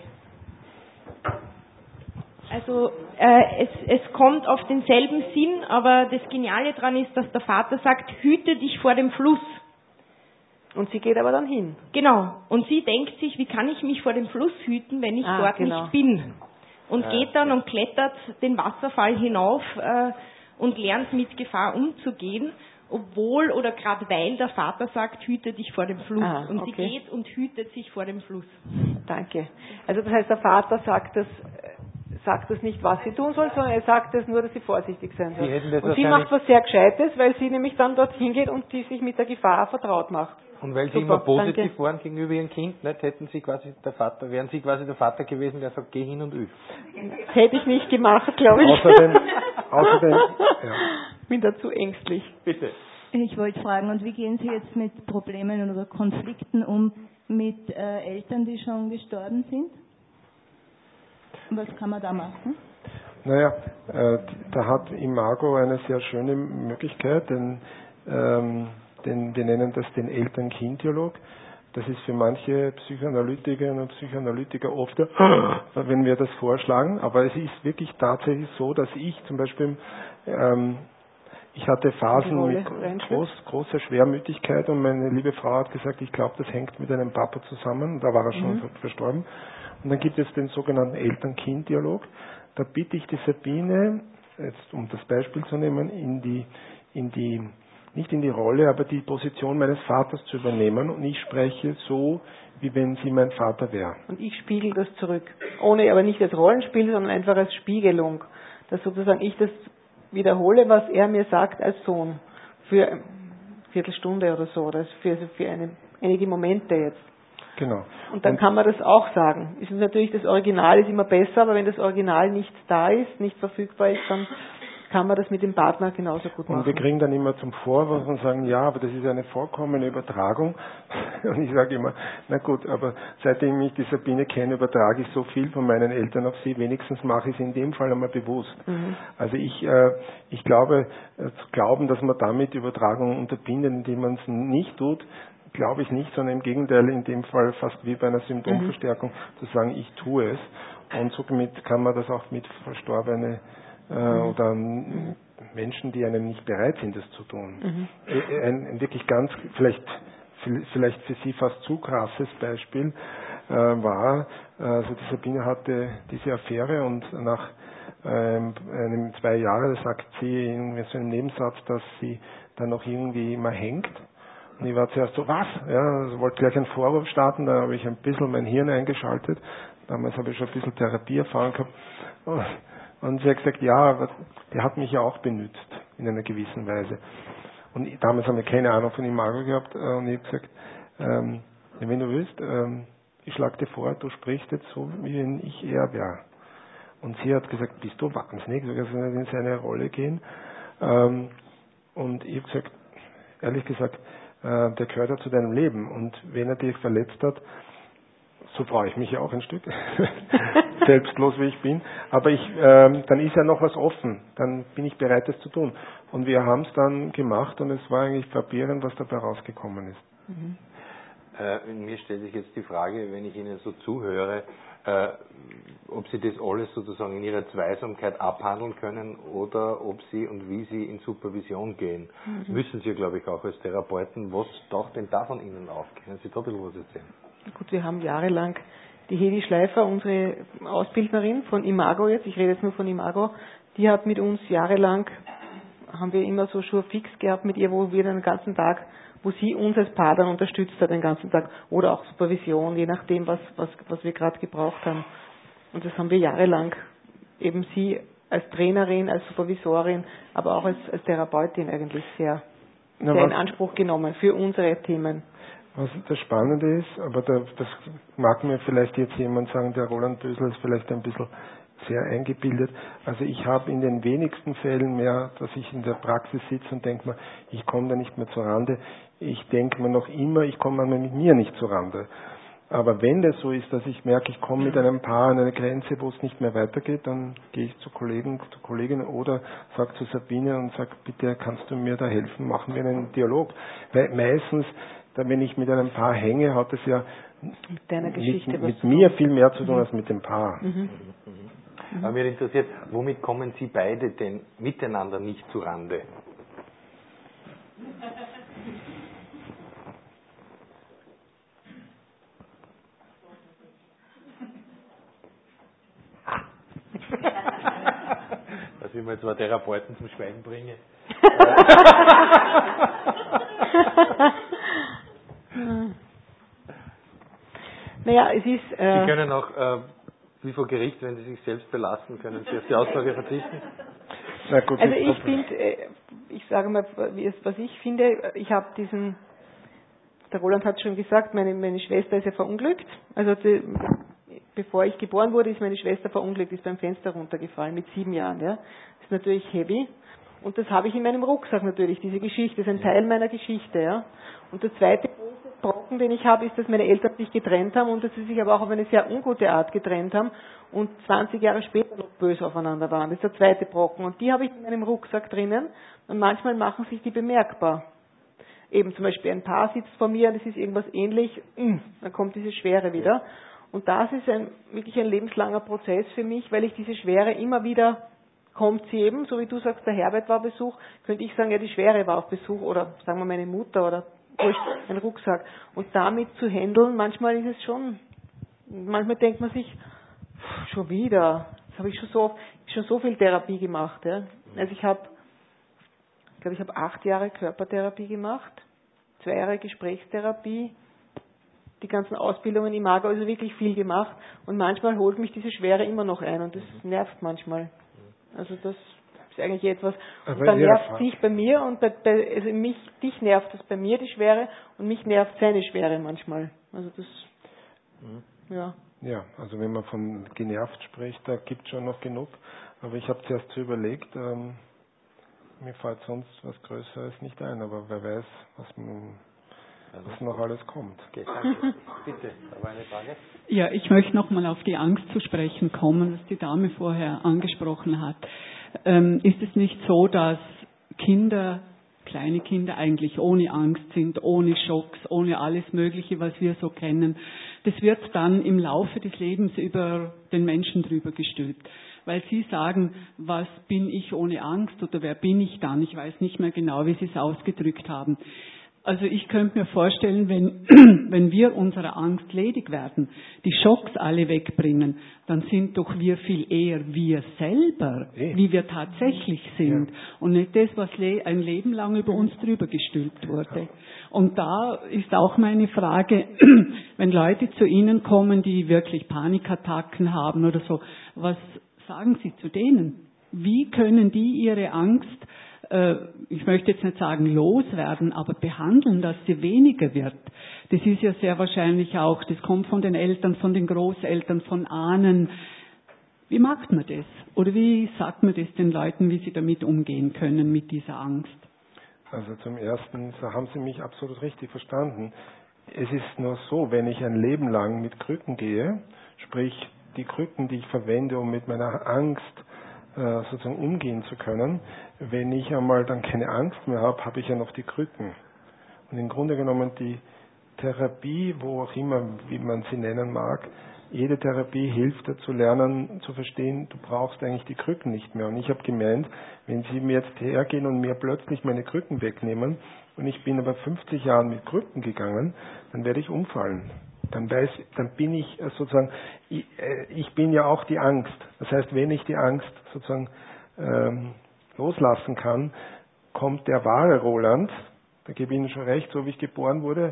Also äh, es, es kommt auf denselben Sinn, aber das Geniale daran ist, dass der Vater sagt, hüte dich vor dem Fluss. Und sie geht aber dann hin. Genau. Und sie denkt sich, wie kann ich mich vor dem Fluss hüten, wenn ich ah, dort genau. nicht bin? Und ja, geht dann und klettert den Wasserfall hinauf äh, und lernt mit Gefahr umzugehen, obwohl oder gerade weil der Vater sagt, hüte dich vor dem Fluss. Ah, und okay. sie geht und hütet sich vor dem Fluss. Danke. Also das heißt, der Vater sagt das, sagt das nicht, was sie tun soll, sondern er sagt das nur, dass sie vorsichtig sein soll. Sie und sie macht was sehr Gescheites, weil sie nämlich dann dorthin geht und die sich mit der Gefahr vertraut macht. Und weil Sie Super, immer positiv danke. waren gegenüber Ihrem Kind, nicht, hätten Sie quasi der Vater, wären Sie quasi der Vater gewesen, der sagt, geh hin und üb. Das hätte ich nicht gemacht, glaube ich. Außerdem, außerdem ja. Bin dazu ängstlich. Bitte. Ich wollte fragen, und wie gehen Sie jetzt mit Problemen oder Konflikten um mit äh, Eltern, die schon gestorben sind? Was kann man da machen? Naja, äh, da hat Imago eine sehr schöne Möglichkeit, denn ähm, Den, wir nennen das den Eltern-Kind-Dialog. Das ist für manche Psychoanalytikerinnen und Psychoanalytiker oft, wenn wir das vorschlagen. Aber es ist wirklich tatsächlich so, dass ich zum Beispiel, ähm, ich hatte Phasen mit groß, großer Schwermütigkeit und meine liebe Frau hat gesagt, ich glaube, das hängt mit einem Papa zusammen. Da war er schon mhm. verstorben. Und dann gibt es den sogenannten Eltern-Kind-Dialog. Da bitte ich die Sabine, jetzt um das Beispiel zu nehmen, in die, in die nicht in die Rolle, aber die Position meines Vaters zu übernehmen und ich spreche so, wie wenn sie mein Vater wäre. Und ich spiegel das zurück. Ohne, aber nicht als Rollenspiel, sondern einfach als Spiegelung. Dass sozusagen ich das wiederhole, was er mir sagt als Sohn. Für eine Viertelstunde oder so, oder für, für eine, einige Momente jetzt. Genau. Und dann und kann man das auch sagen. Ist natürlich, das Original ist immer besser, aber wenn das Original nicht da ist, nicht verfügbar ist, dann kann man das mit dem Partner genauso gut machen. Und wir kriegen dann immer zum Vorwurf und sagen, ja, aber das ist eine vollkommene Übertragung. Und ich sage immer, na gut, aber seitdem ich die Sabine kenne, übertrage ich so viel von meinen Eltern auf sie, wenigstens mache ich es in dem Fall einmal bewusst. Mhm. Also ich, äh, ich glaube, äh, zu glauben, dass man damit Übertragung unterbindet, indem man es nicht tut, glaube ich nicht, sondern im Gegenteil, in dem Fall fast wie bei einer Symptomverstärkung, mhm. zu sagen, ich tue es. Und somit kann man das auch mit Verstorbenen äh, mhm. oder ähm, Menschen, die einem nicht bereit sind, das zu tun. Mhm. Ein, ein wirklich ganz, vielleicht, vielleicht für Sie fast zu krasses Beispiel äh, war, also die Sabine hatte diese Affäre und nach ähm, einem zwei Jahre sagt sie in so einem Nebensatz, dass sie dann noch irgendwie immer hängt. Und ich war zuerst so, was? Ja, also wollte gleich einen Vorwurf starten, da habe ich ein bisschen mein Hirn eingeschaltet. Damals habe ich schon ein bisschen Therapieerfahrung gehabt. Und sie hat gesagt, ja, aber der hat mich ja auch benutzt, in einer gewissen Weise. Und damals haben wir keine Ahnung von Imago gehabt. Und ich habe gesagt, ähm, Ja, wenn du willst, ähm, ich schlage dir vor, du sprichst jetzt so, wie wenn ich er wäre. Und sie hat gesagt, bist du wahnsinnig, du kannst nicht in seine Rolle gehen. Ähm, und ich habe gesagt, ehrlich gesagt, äh, der gehört ja zu deinem Leben. Und wenn er dich verletzt hat, so freue ich mich ja auch ein Stück, selbstlos wie ich bin. Aber ich, ähm, dann ist ja noch was offen. Dann bin ich bereit, das zu tun. Und wir haben es dann gemacht und es war eigentlich frappierend, was dabei rausgekommen ist. Mhm. Äh, mir stellt sich jetzt die Frage, wenn ich Ihnen so zuhöre, äh, ob Sie das alles sozusagen in Ihrer Zweisamkeit abhandeln können oder ob Sie und wie Sie in Supervision gehen. Mhm. Müssen Sie, glaube ich, auch als Therapeuten. Was taucht denn da von Ihnen auf? Können Sie da ein bisschen was erzählen? Gut, wir haben jahrelang die Hedi Schleifer, unsere Ausbildnerin von Imago jetzt, ich rede jetzt nur von Imago, die hat mit uns jahrelang, haben wir immer so schon fix gehabt mit ihr, wo wir den ganzen Tag, wo sie uns als Paar dann unterstützt hat den ganzen Tag oder auch Supervision, je nachdem, was, was, was wir gerade gebraucht haben. Und das haben wir jahrelang eben sie als Trainerin, als Supervisorin, aber auch als, als Therapeutin eigentlich sehr, sehr in Anspruch genommen für unsere Themen. Was das Spannende ist, aber da, das mag mir vielleicht jetzt jemand sagen, der Roland Bösel ist vielleicht ein bisschen sehr eingebildet. Also ich habe in den wenigsten Fällen mehr, dass ich in der Praxis sitze und denke mir, ich komme da nicht mehr zur Rande. Ich denke mir noch immer, ich komme einmal mit mir nicht zur Rande. Aber wenn das so ist, dass ich merke, ich komme mit einem Paar an eine Grenze, wo es nicht mehr weitergeht, dann gehe ich zu Kollegen, zu Kolleginnen oder sage zu Sabine und sage, bitte kannst du mir da helfen, machen wir einen Dialog. Weil meistens, wenn ich mit einem Paar hänge, hat es ja mit, deiner Geschichte mit, was mit zu mir tun. viel mehr zu tun mhm. als mit dem Paar. Mhm. Mhm. Mhm. Aber mir interessiert, womit kommen Sie beide denn miteinander nicht zu Rande? Dass ich mal zwei Therapeuten zum Schweigen bringe. Naja, es ist... Äh Sie können auch, äh, wie vor Gericht, wenn Sie sich selbst belasten, können Sie auf die Aussage verzichten? Na gut, also ich finde, äh, ich sage mal, was ich finde, ich habe diesen, der Roland hat schon gesagt, meine, meine Schwester ist ja verunglückt. Also die, bevor ich geboren wurde, ist meine Schwester verunglückt, ist beim Fenster runtergefallen mit sieben Jahren. Ja. Das ist natürlich heavy. Und das habe ich in meinem Rucksack natürlich, diese Geschichte, das ist ein Teil meiner Geschichte. Ja. Und der zweite große Brocken, den ich habe, ist, dass meine Eltern sich getrennt haben und dass sie sich aber auch auf eine sehr ungute Art getrennt haben und zwanzig Jahre später noch böse aufeinander waren. Das ist der zweite Brocken. Und die habe ich in meinem Rucksack drinnen und manchmal machen sich die bemerkbar. Eben zum Beispiel ein Paar sitzt vor mir und es ist irgendwas ähnlich, dann kommt diese Schwere wieder. Und das ist ein, wirklich ein lebenslanger Prozess für mich, weil ich diese Schwere immer wieder, kommt sie eben, so wie du sagst, der Herbert war Besuch, könnte ich sagen, ja, die Schwere war auf Besuch oder sagen wir meine Mutter oder ein Rucksack. Und damit zu handeln, manchmal ist es schon, manchmal denkt man sich, schon wieder, das habe ich schon so, schon so viel Therapie gemacht. Ja. Also ich habe, ich glaube, ich habe acht Jahre Körpertherapie gemacht, zwei Jahre Gesprächstherapie, die ganzen Ausbildungen im Imago, also wirklich viel gemacht. Und manchmal holt mich diese Schwere immer noch ein und das nervt manchmal. Also das ist eigentlich etwas, und dann nervt dich bei mir und bei, bei, also mich, dich nervt das bei mir, die Schwere, und mich nervt seine Schwere manchmal. Also das, mhm. ja. Ja, also wenn man von genervt spricht, da gibt es schon noch genug. Aber ich habe zuerst so überlegt, ähm, mir fällt sonst was Größeres nicht ein, aber wer weiß, was, man, was noch alles kommt. Okay, danke. Bitte, da war eine Frage. Ja, ich möchte nochmal auf die Angst zu sprechen kommen, was die Dame vorher angesprochen hat. Ähm, ist es nicht so, dass Kinder, kleine Kinder eigentlich ohne Angst sind, ohne Schocks, ohne alles Mögliche, was wir so kennen? Das wird dann im Laufe des Lebens über den Menschen drüber gestülpt. Weil sie sagen, was bin ich ohne Angst oder wer bin ich dann? Ich weiß nicht mehr genau, wie sie es ausgedrückt haben. Also ich könnte mir vorstellen, wenn, wenn wir unserer Angst ledig werden, die Schocks alle wegbringen, dann sind doch wir viel eher wir selber, wie wir tatsächlich sind. Ja. Und nicht das, was ein Leben lang über uns drüber gestülpt wurde. Und da ist auch meine Frage, wenn Leute zu Ihnen kommen, die wirklich Panikattacken haben oder so, was sagen Sie zu denen? Wie können die ihre Angst äh, ich möchte jetzt nicht sagen loswerden, aber behandeln, dass sie weniger wird. Das ist ja sehr wahrscheinlich auch, das kommt von den Eltern, von den Großeltern, von Ahnen. Wie macht man das? Oder wie sagt man das den Leuten, wie sie damit umgehen können, mit dieser Angst? Also zum Ersten, so haben Sie mich absolut richtig verstanden. Es ist nur so, wenn ich ein Leben lang mit Krücken gehe, sprich die Krücken, die ich verwende, um mit meiner Angst äh, sozusagen umgehen zu können, wenn ich einmal dann keine Angst mehr habe, habe ich ja noch die Krücken. Und im Grunde genommen die Therapie, wo auch immer, wie man sie nennen mag, jede Therapie hilft dazu lernen, zu verstehen, du brauchst eigentlich die Krücken nicht mehr. Und ich habe gemeint, wenn Sie mir jetzt hergehen und mir plötzlich meine Krücken wegnehmen und ich bin aber fünfzig Jahre mit Krücken gegangen, dann werde ich umfallen. Dann weiß, dann bin ich sozusagen, ich, ich bin ja auch die Angst. Das heißt, wenn ich die Angst sozusagen ähm, loslassen kann, kommt der wahre Roland, da gebe ich Ihnen schon recht, so wie ich geboren wurde,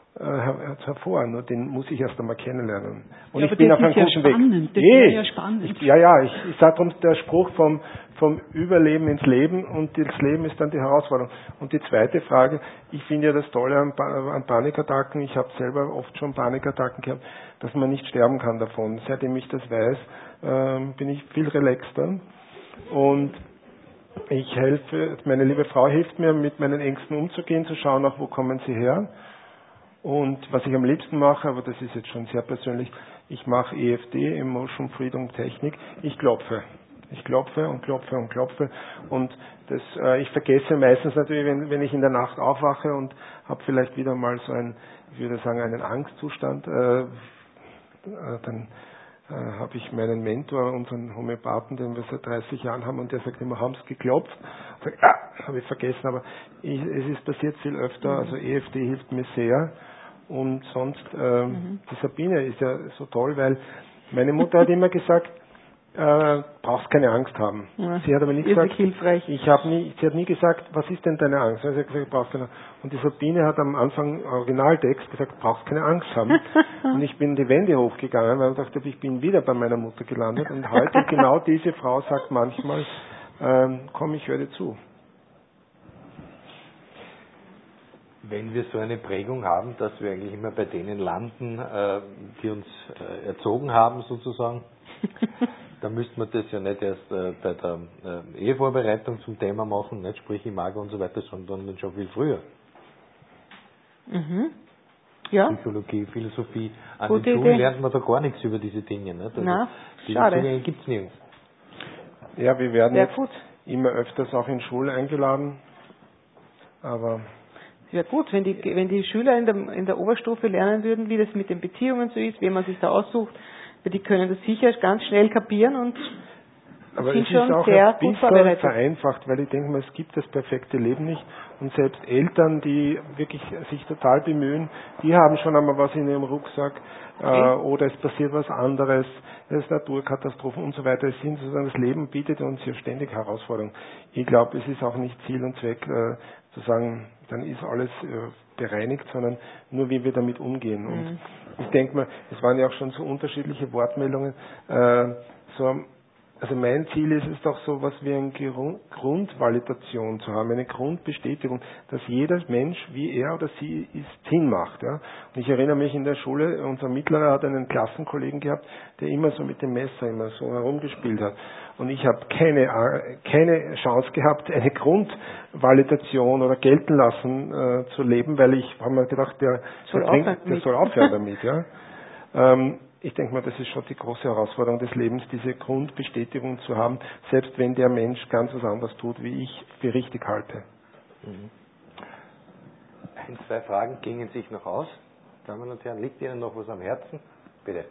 hervor, nur den muss ich erst einmal kennenlernen. Und ja, ich bin auf einem ja guten Weg. Spannend. Das nee, ja spannend. Ich, ja, ja, ich, ich sage darum, der Spruch vom, vom Überleben ins Leben und das Leben ist dann die Herausforderung. Und die zweite Frage, ich finde ja das Tolle an, an Panikattacken, ich habe selber oft schon Panikattacken gehabt, dass man nicht sterben kann davon. Seitdem ich das weiß, ähm, bin ich viel relaxter und ich helfe, meine liebe Frau hilft mir, mit meinen Ängsten umzugehen, zu schauen, auch wo kommen sie her. Und was ich am liebsten mache, aber das ist jetzt schon sehr persönlich, ich mache E F T, Emotion Freedom Technik, ich klopfe. Ich klopfe und klopfe und klopfe und das, äh, ich vergesse meistens natürlich, wenn, wenn ich in der Nacht aufwache und habe vielleicht wieder mal so einen, ich würde sagen, einen Angstzustand, äh, dann äh, habe ich meinen Mentor, unseren Homöopathen, den wir seit dreißig Jahren haben, und der sagt immer, haben es geklopft? Ich sage, ah, habe ich vergessen, aber ich, es ist passiert viel öfter, also E F T hilft mir sehr. Und sonst, äh, mhm. die Sabine ist ja so toll, weil meine Mutter hat immer gesagt, äh, brauchst keine Angst haben. Ja, sie hat aber nie gesagt, hilfreich. Ich habe nie, sie hat nie gesagt, was ist denn deine Angst? Also sie hat gesagt, brauchst keine Angst. Und die Sabine hat am Anfang Originaltext gesagt, brauchst keine Angst haben. Und ich bin die Wände hochgegangen, weil ich dachte, ich bin wieder bei meiner Mutter gelandet. Und heute genau diese Frau sagt manchmal, ähm, komm, ich höre dir zu. Wenn wir so eine Prägung haben, dass wir eigentlich immer bei denen landen, äh, die uns äh, erzogen haben sozusagen, dann müsste man das ja nicht erst äh, bei der äh, Ehevorbereitung zum Thema machen, nicht, sprich Imago und so weiter, sondern schon viel früher. Mhm. Ja. Psychologie, Philosophie. An Gute den Schulen Idee. lernt man da gar nichts über diese Dinge. Nicht? Also Na, diese schade. Dinge gibt es nirgends. Ja, wir werden Sehr jetzt gut. immer öfters auch in Schulen eingeladen, aber ja gut, wenn die, wenn die Schüler in der, in der Oberstufe lernen würden, wie das mit den Beziehungen so ist, wie man sich da aussucht, die können das sicher ganz schnell kapieren und aber sind es schon ist auch sehr ein gut bisschen vorbereitet. vereinfacht, weil ich denke mal, es gibt das perfekte Leben nicht und selbst Eltern, die wirklich sich total bemühen, die haben schon einmal was in ihrem Rucksack äh, okay. oder es passiert was anderes, es ist Naturkatastrophen und so weiter. Es sind sozusagen, das Leben bietet uns hier ständig Herausforderungen. Ich glaube, es ist auch nicht Ziel und Zweck äh, zu sagen, dann ist alles äh, bereinigt, sondern nur wie wir damit umgehen. Und mhm. ich denke mal, es waren ja auch schon so unterschiedliche Wortmeldungen, äh, so Also mein Ziel ist es doch so was wie eine Grundvalidation zu haben, eine Grundbestätigung, dass jeder Mensch, wie er oder sie ist, Sinn macht. Ja? Und ich erinnere mich in der Schule, unser Mittlerer hat einen Klassenkollegen gehabt, der immer so mit dem Messer immer so herumgespielt hat. Und ich habe keine, keine Chance gehabt, eine Grundvalidation oder gelten lassen äh, zu leben, weil ich habe mir gedacht, der, soll, der, trinkt, der soll aufhören damit. Ja? Ähm, Ich denke mal, das ist schon die große Herausforderung des Lebens, diese Grundbestätigung zu haben, selbst wenn der Mensch ganz was anderes tut, wie ich für richtig halte. Mhm. Ein, zwei Fragen gingen sich noch aus. Damen und Herren, liegt Ihnen noch was am Herzen? Bitte.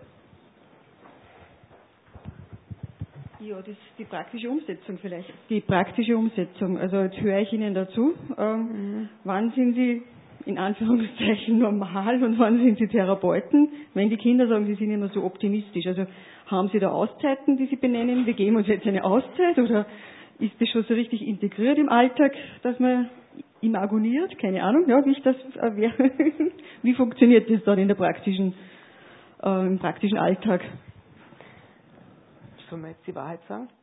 Ja, das ist die praktische Umsetzung vielleicht. Die praktische Umsetzung. Also jetzt höre ich Ihnen dazu. Ähm, mhm. Wann sind Sie in Anführungszeichen normal und wann sind Sie Therapeuten? Wenn die Kinder sagen, sie sind immer so optimistisch. Also haben Sie da Auszeiten, die Sie benennen? Wir geben uns jetzt eine Auszeit oder ist das schon so richtig integriert im Alltag, dass man imaginiert? Keine Ahnung, ja, wie ich das, äh, wie funktioniert das dann in der praktischen, äh, im praktischen Alltag? Sollen wir jetzt die Wahrheit sagen?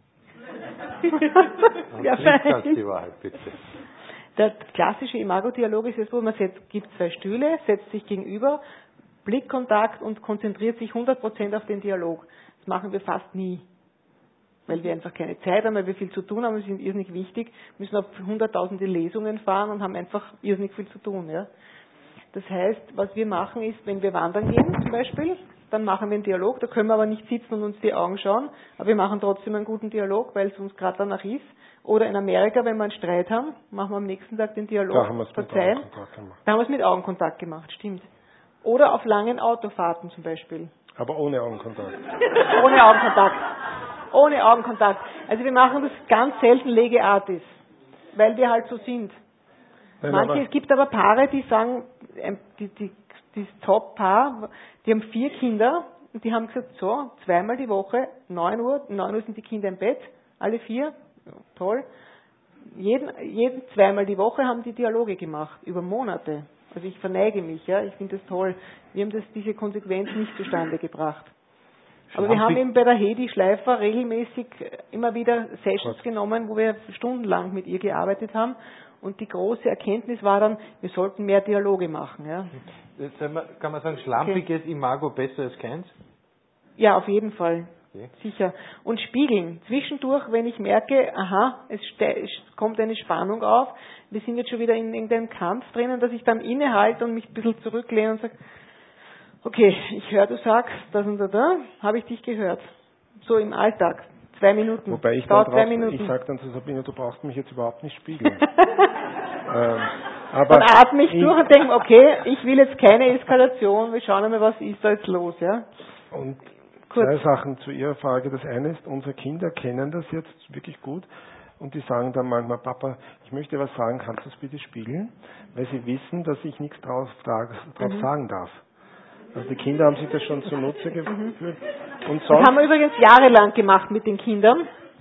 Ja, nicht ganz die Wahrheit, bitte. Der klassische Imago-Dialog ist es so, man setzt, gibt zwei Stühle, setzt sich gegenüber, Blickkontakt und konzentriert sich hundert Prozent auf den Dialog. Das machen wir fast nie, weil wir einfach keine Zeit haben, weil wir viel zu tun haben, wir sind irrsinnig wichtig, müssen auf hunderttausende Lesungen fahren und haben einfach irrsinnig viel zu tun. Ja. Das heißt, was wir machen ist, wenn wir wandern gehen zum Beispiel, dann machen wir einen Dialog, da können wir aber nicht sitzen und uns die Augen schauen, aber wir machen trotzdem einen guten Dialog, weil es uns gerade danach ist. Oder in Amerika, wenn wir einen Streit haben, machen wir am nächsten Tag den Dialog, da haben wir es verzeihen. Mit Augenkontakt gemacht. Da haben wir es mit Augenkontakt gemacht, stimmt. Oder auf langen Autofahrten zum Beispiel. Aber ohne Augenkontakt. Ohne Augenkontakt. Ohne Augenkontakt. Also wir machen das ganz selten lege artis, weil wir halt so sind. Nein, Manche, aber es gibt aber Paare, die sagen, ähm, die, die, das Top-Paar, die haben vier Kinder und die haben gesagt, so, zweimal die Woche, neun Uhr, neun Uhr sind die Kinder im Bett, alle vier, ja, toll. Jeden, jeden zweimal die Woche haben die Dialoge gemacht, über Monate. Also ich verneige mich, ja, ich finde das toll. Wir haben das, diese Konsequenz nicht zustande gebracht. Aber wir haben eben bei der Hedi Schleifer regelmäßig immer wieder Sessions genommen, wo wir stundenlang mit ihr gearbeitet haben. Und die große Erkenntnis war dann, wir sollten mehr Dialoge machen. Ja. Jetzt kann man sagen, schlampiges okay. Imago besser als keins? Ja, auf jeden Fall. Okay. Sicher. Und spiegeln. Zwischendurch, wenn ich merke, aha, es, es kommt eine Spannung auf, wir sind jetzt schon wieder in irgendeinem Kampf drinnen, dass ich dann innehalte und mich ein bisschen zurücklehne und sage, okay, ich höre, du sagst, das und da, da, habe ich dich gehört. So im Alltag. Zwei Minuten. Wobei ich Dauert dann zwei drauf, Minuten. ich sage dann zu Sabine, du brauchst mich jetzt überhaupt nicht spiegeln. ähm, aber dann atme ich durch und denke, okay, ich will jetzt keine Eskalation, wir schauen einmal, was ist da jetzt los, ja. Und Kurz. zwei Sachen zu Ihrer Frage. Das eine ist, unsere Kinder kennen das jetzt wirklich gut und die sagen dann manchmal, Papa, ich möchte was sagen, kannst du es bitte spiegeln? Weil sie wissen, dass ich nichts drauf, drauf mhm. sagen darf. Also die Kinder haben sich das schon zunutze geführt. Mhm. Und sonst, das haben wir übrigens jahrelang gemacht mit den Kindern.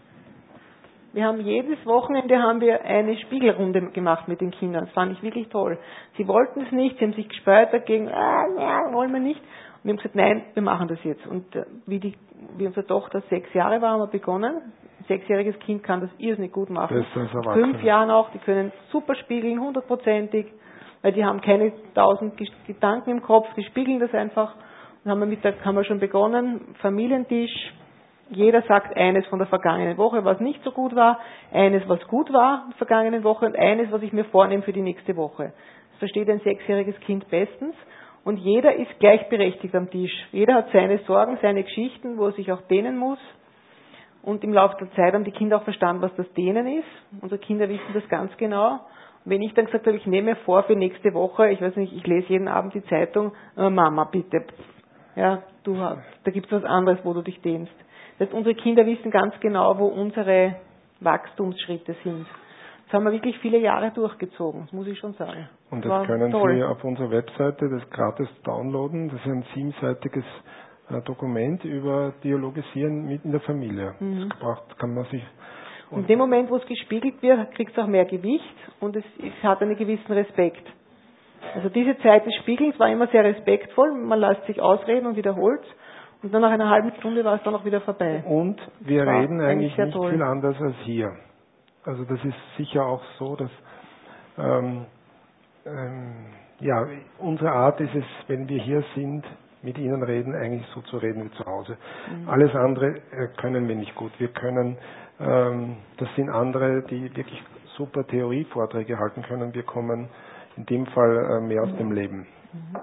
Wir haben jedes Wochenende haben wir eine Spiegelrunde gemacht mit den Kindern. Das fand ich wirklich toll. Sie wollten es nicht, sie haben sich gesperrt dagegen, ah, ja, wollen wir nicht. Und wir haben gesagt, nein, wir machen das jetzt. Und wie, die, wie unsere Tochter sechs Jahre war, haben wir begonnen. Ein sechsjähriges Kind kann das irrsinnig gut machen. Besser als Mit Erwachsene. fünf Jahren auch, die können super spiegeln, hundertprozentig. Weil die haben keine tausend Gedanken im Kopf, die spiegeln das einfach. Dann haben wir, mit der, haben wir schon begonnen, Familientisch, jeder sagt eines von der vergangenen Woche, was nicht so gut war, eines, was gut war in der vergangenen Woche und eines, was ich mir vornehme für die nächste Woche. Das versteht ein sechsjähriges Kind bestens und jeder ist gleichberechtigt am Tisch. Jeder hat seine Sorgen, seine Geschichten, wo er sich auch dehnen muss. Und im Laufe der Zeit haben die Kinder auch verstanden, was das Dehnen ist. Unsere Kinder wissen das ganz genau. Wenn ich dann gesagt habe, ich nehme mir vor für nächste Woche, ich weiß nicht, ich lese jeden Abend die Zeitung, äh, Mama, bitte, ja, du hast, da gibt es was anderes, wo du dich dehnst. Das heißt, unsere Kinder wissen ganz genau, wo unsere Wachstumsschritte sind. Das haben wir wirklich viele Jahre durchgezogen, das muss ich schon sagen. Und das War können toll. Sie auf unserer Webseite das gratis downloaden. Das ist ein siebenseitiges äh, Dokument über Dialogisieren mit in der Familie. Mhm. Das braucht, kann man sich Und in dem Moment, wo es gespiegelt wird, kriegt es auch mehr Gewicht und es, es hat einen gewissen Respekt. Also diese Zeit des Spiegelns war immer sehr respektvoll, man lässt sich ausreden und wiederholt und dann nach einer halben Stunde war es dann auch wieder vorbei. Und wir war reden eigentlich nicht toll. viel anders als hier. Also das ist sicher auch so, dass ähm, ähm, ja, unsere Art ist es, wenn wir hier sind, mit Ihnen reden, eigentlich so zu reden wie zu Hause. Mhm. Alles andere äh, können wir nicht gut. Wir können, ähm, das sind andere, die wirklich super Theorievorträge halten können. Wir kommen in dem Fall äh, mehr aus mhm. dem Leben. Mhm.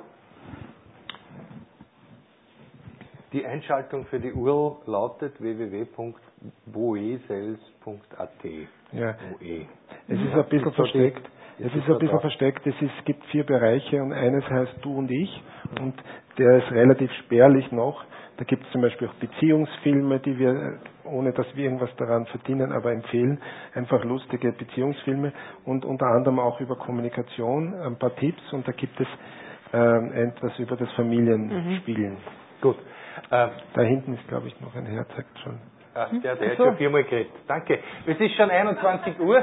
Die Einschaltung für die U R L lautet w w w punkt boesels punkt a t. Ja. Oe. Es ist ein bisschen versteckt. Es ist ein bisschen versteckt. Es ist, gibt vier Bereiche und eines heißt du und ich und der ist relativ spärlich noch. Da gibt es zum Beispiel auch Beziehungsfilme, die wir, ohne dass wir irgendwas daran verdienen, aber empfehlen. Einfach lustige Beziehungsfilme und unter anderem auch über Kommunikation, ein paar Tipps und da gibt es ähm, etwas über das Familienspielen. Mhm. Gut. Ähm, da hinten ist, glaube ich, noch ein Herr, zeigt schon. Ah, der, der hat schon viermal geredet. Danke. Es ist schon einundzwanzig Uhr.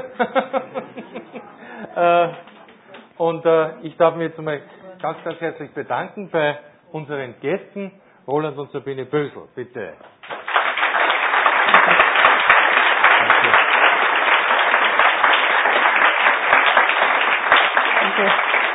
äh, und äh, ich darf mich jetzt einmal ganz, ganz herzlich bedanken bei unseren Gästen, Roland und Sabine Bösel. Bitte. Danke.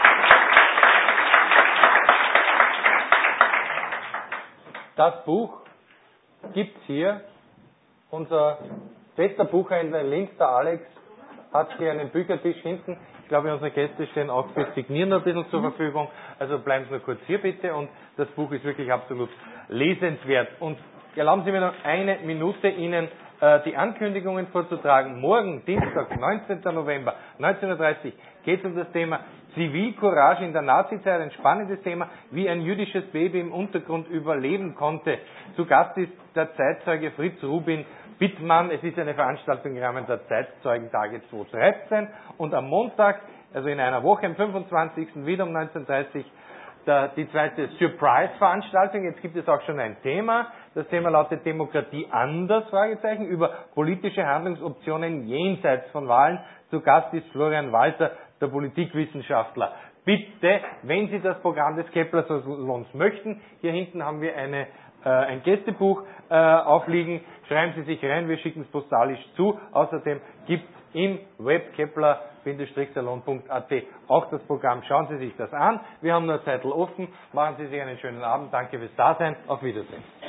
Das Buch gibt's hier. Unser bester Buchhändler in Linz, der Alex, hat hier einen Büchertisch hinten. Ich glaube, unsere Gäste stehen auch fürs Signieren noch ein bisschen zur Verfügung. Also bleiben Sie nur kurz hier bitte. Und das Buch ist wirklich absolut lesenswert. Und erlauben Sie mir noch eine Minute, Ihnen äh, die Ankündigungen vorzutragen. Morgen, Dienstag, neunzehnten November, neunzehn Uhr dreißig, geht es um das Thema Zivilcourage in der Nazizeit. Ein spannendes Thema, wie ein jüdisches Baby im Untergrund überleben konnte. Zu Gast ist der Zeitzeuge Fritz Rubin Bittmann. Es ist eine Veranstaltung im Rahmen der Zeitzeugentage zweitausenddreizehn. Und am Montag, also in einer Woche, am fünfundzwanzigsten wieder um neunzehn Uhr dreißig, Der, die zweite Surprise-Veranstaltung. Jetzt gibt es auch schon ein Thema. Das Thema lautet Demokratie anders, Fragezeichen, über politische Handlungsoptionen jenseits von Wahlen. Zu Gast ist Florian Walter, der Politikwissenschaftler. Bitte, wenn Sie das Programm des Kepler-Salons möchten, hier hinten haben wir eine, äh, ein Gästebuch äh, aufliegen. Schreiben Sie sich rein, wir schicken es postalisch zu. Außerdem gibt es im Web Kepler Salon punkt a t auch das Programm. Schauen Sie sich das an. Wir haben nur Zettel offen. Machen Sie sich einen schönen Abend. Danke fürs Dasein. Auf Wiedersehen.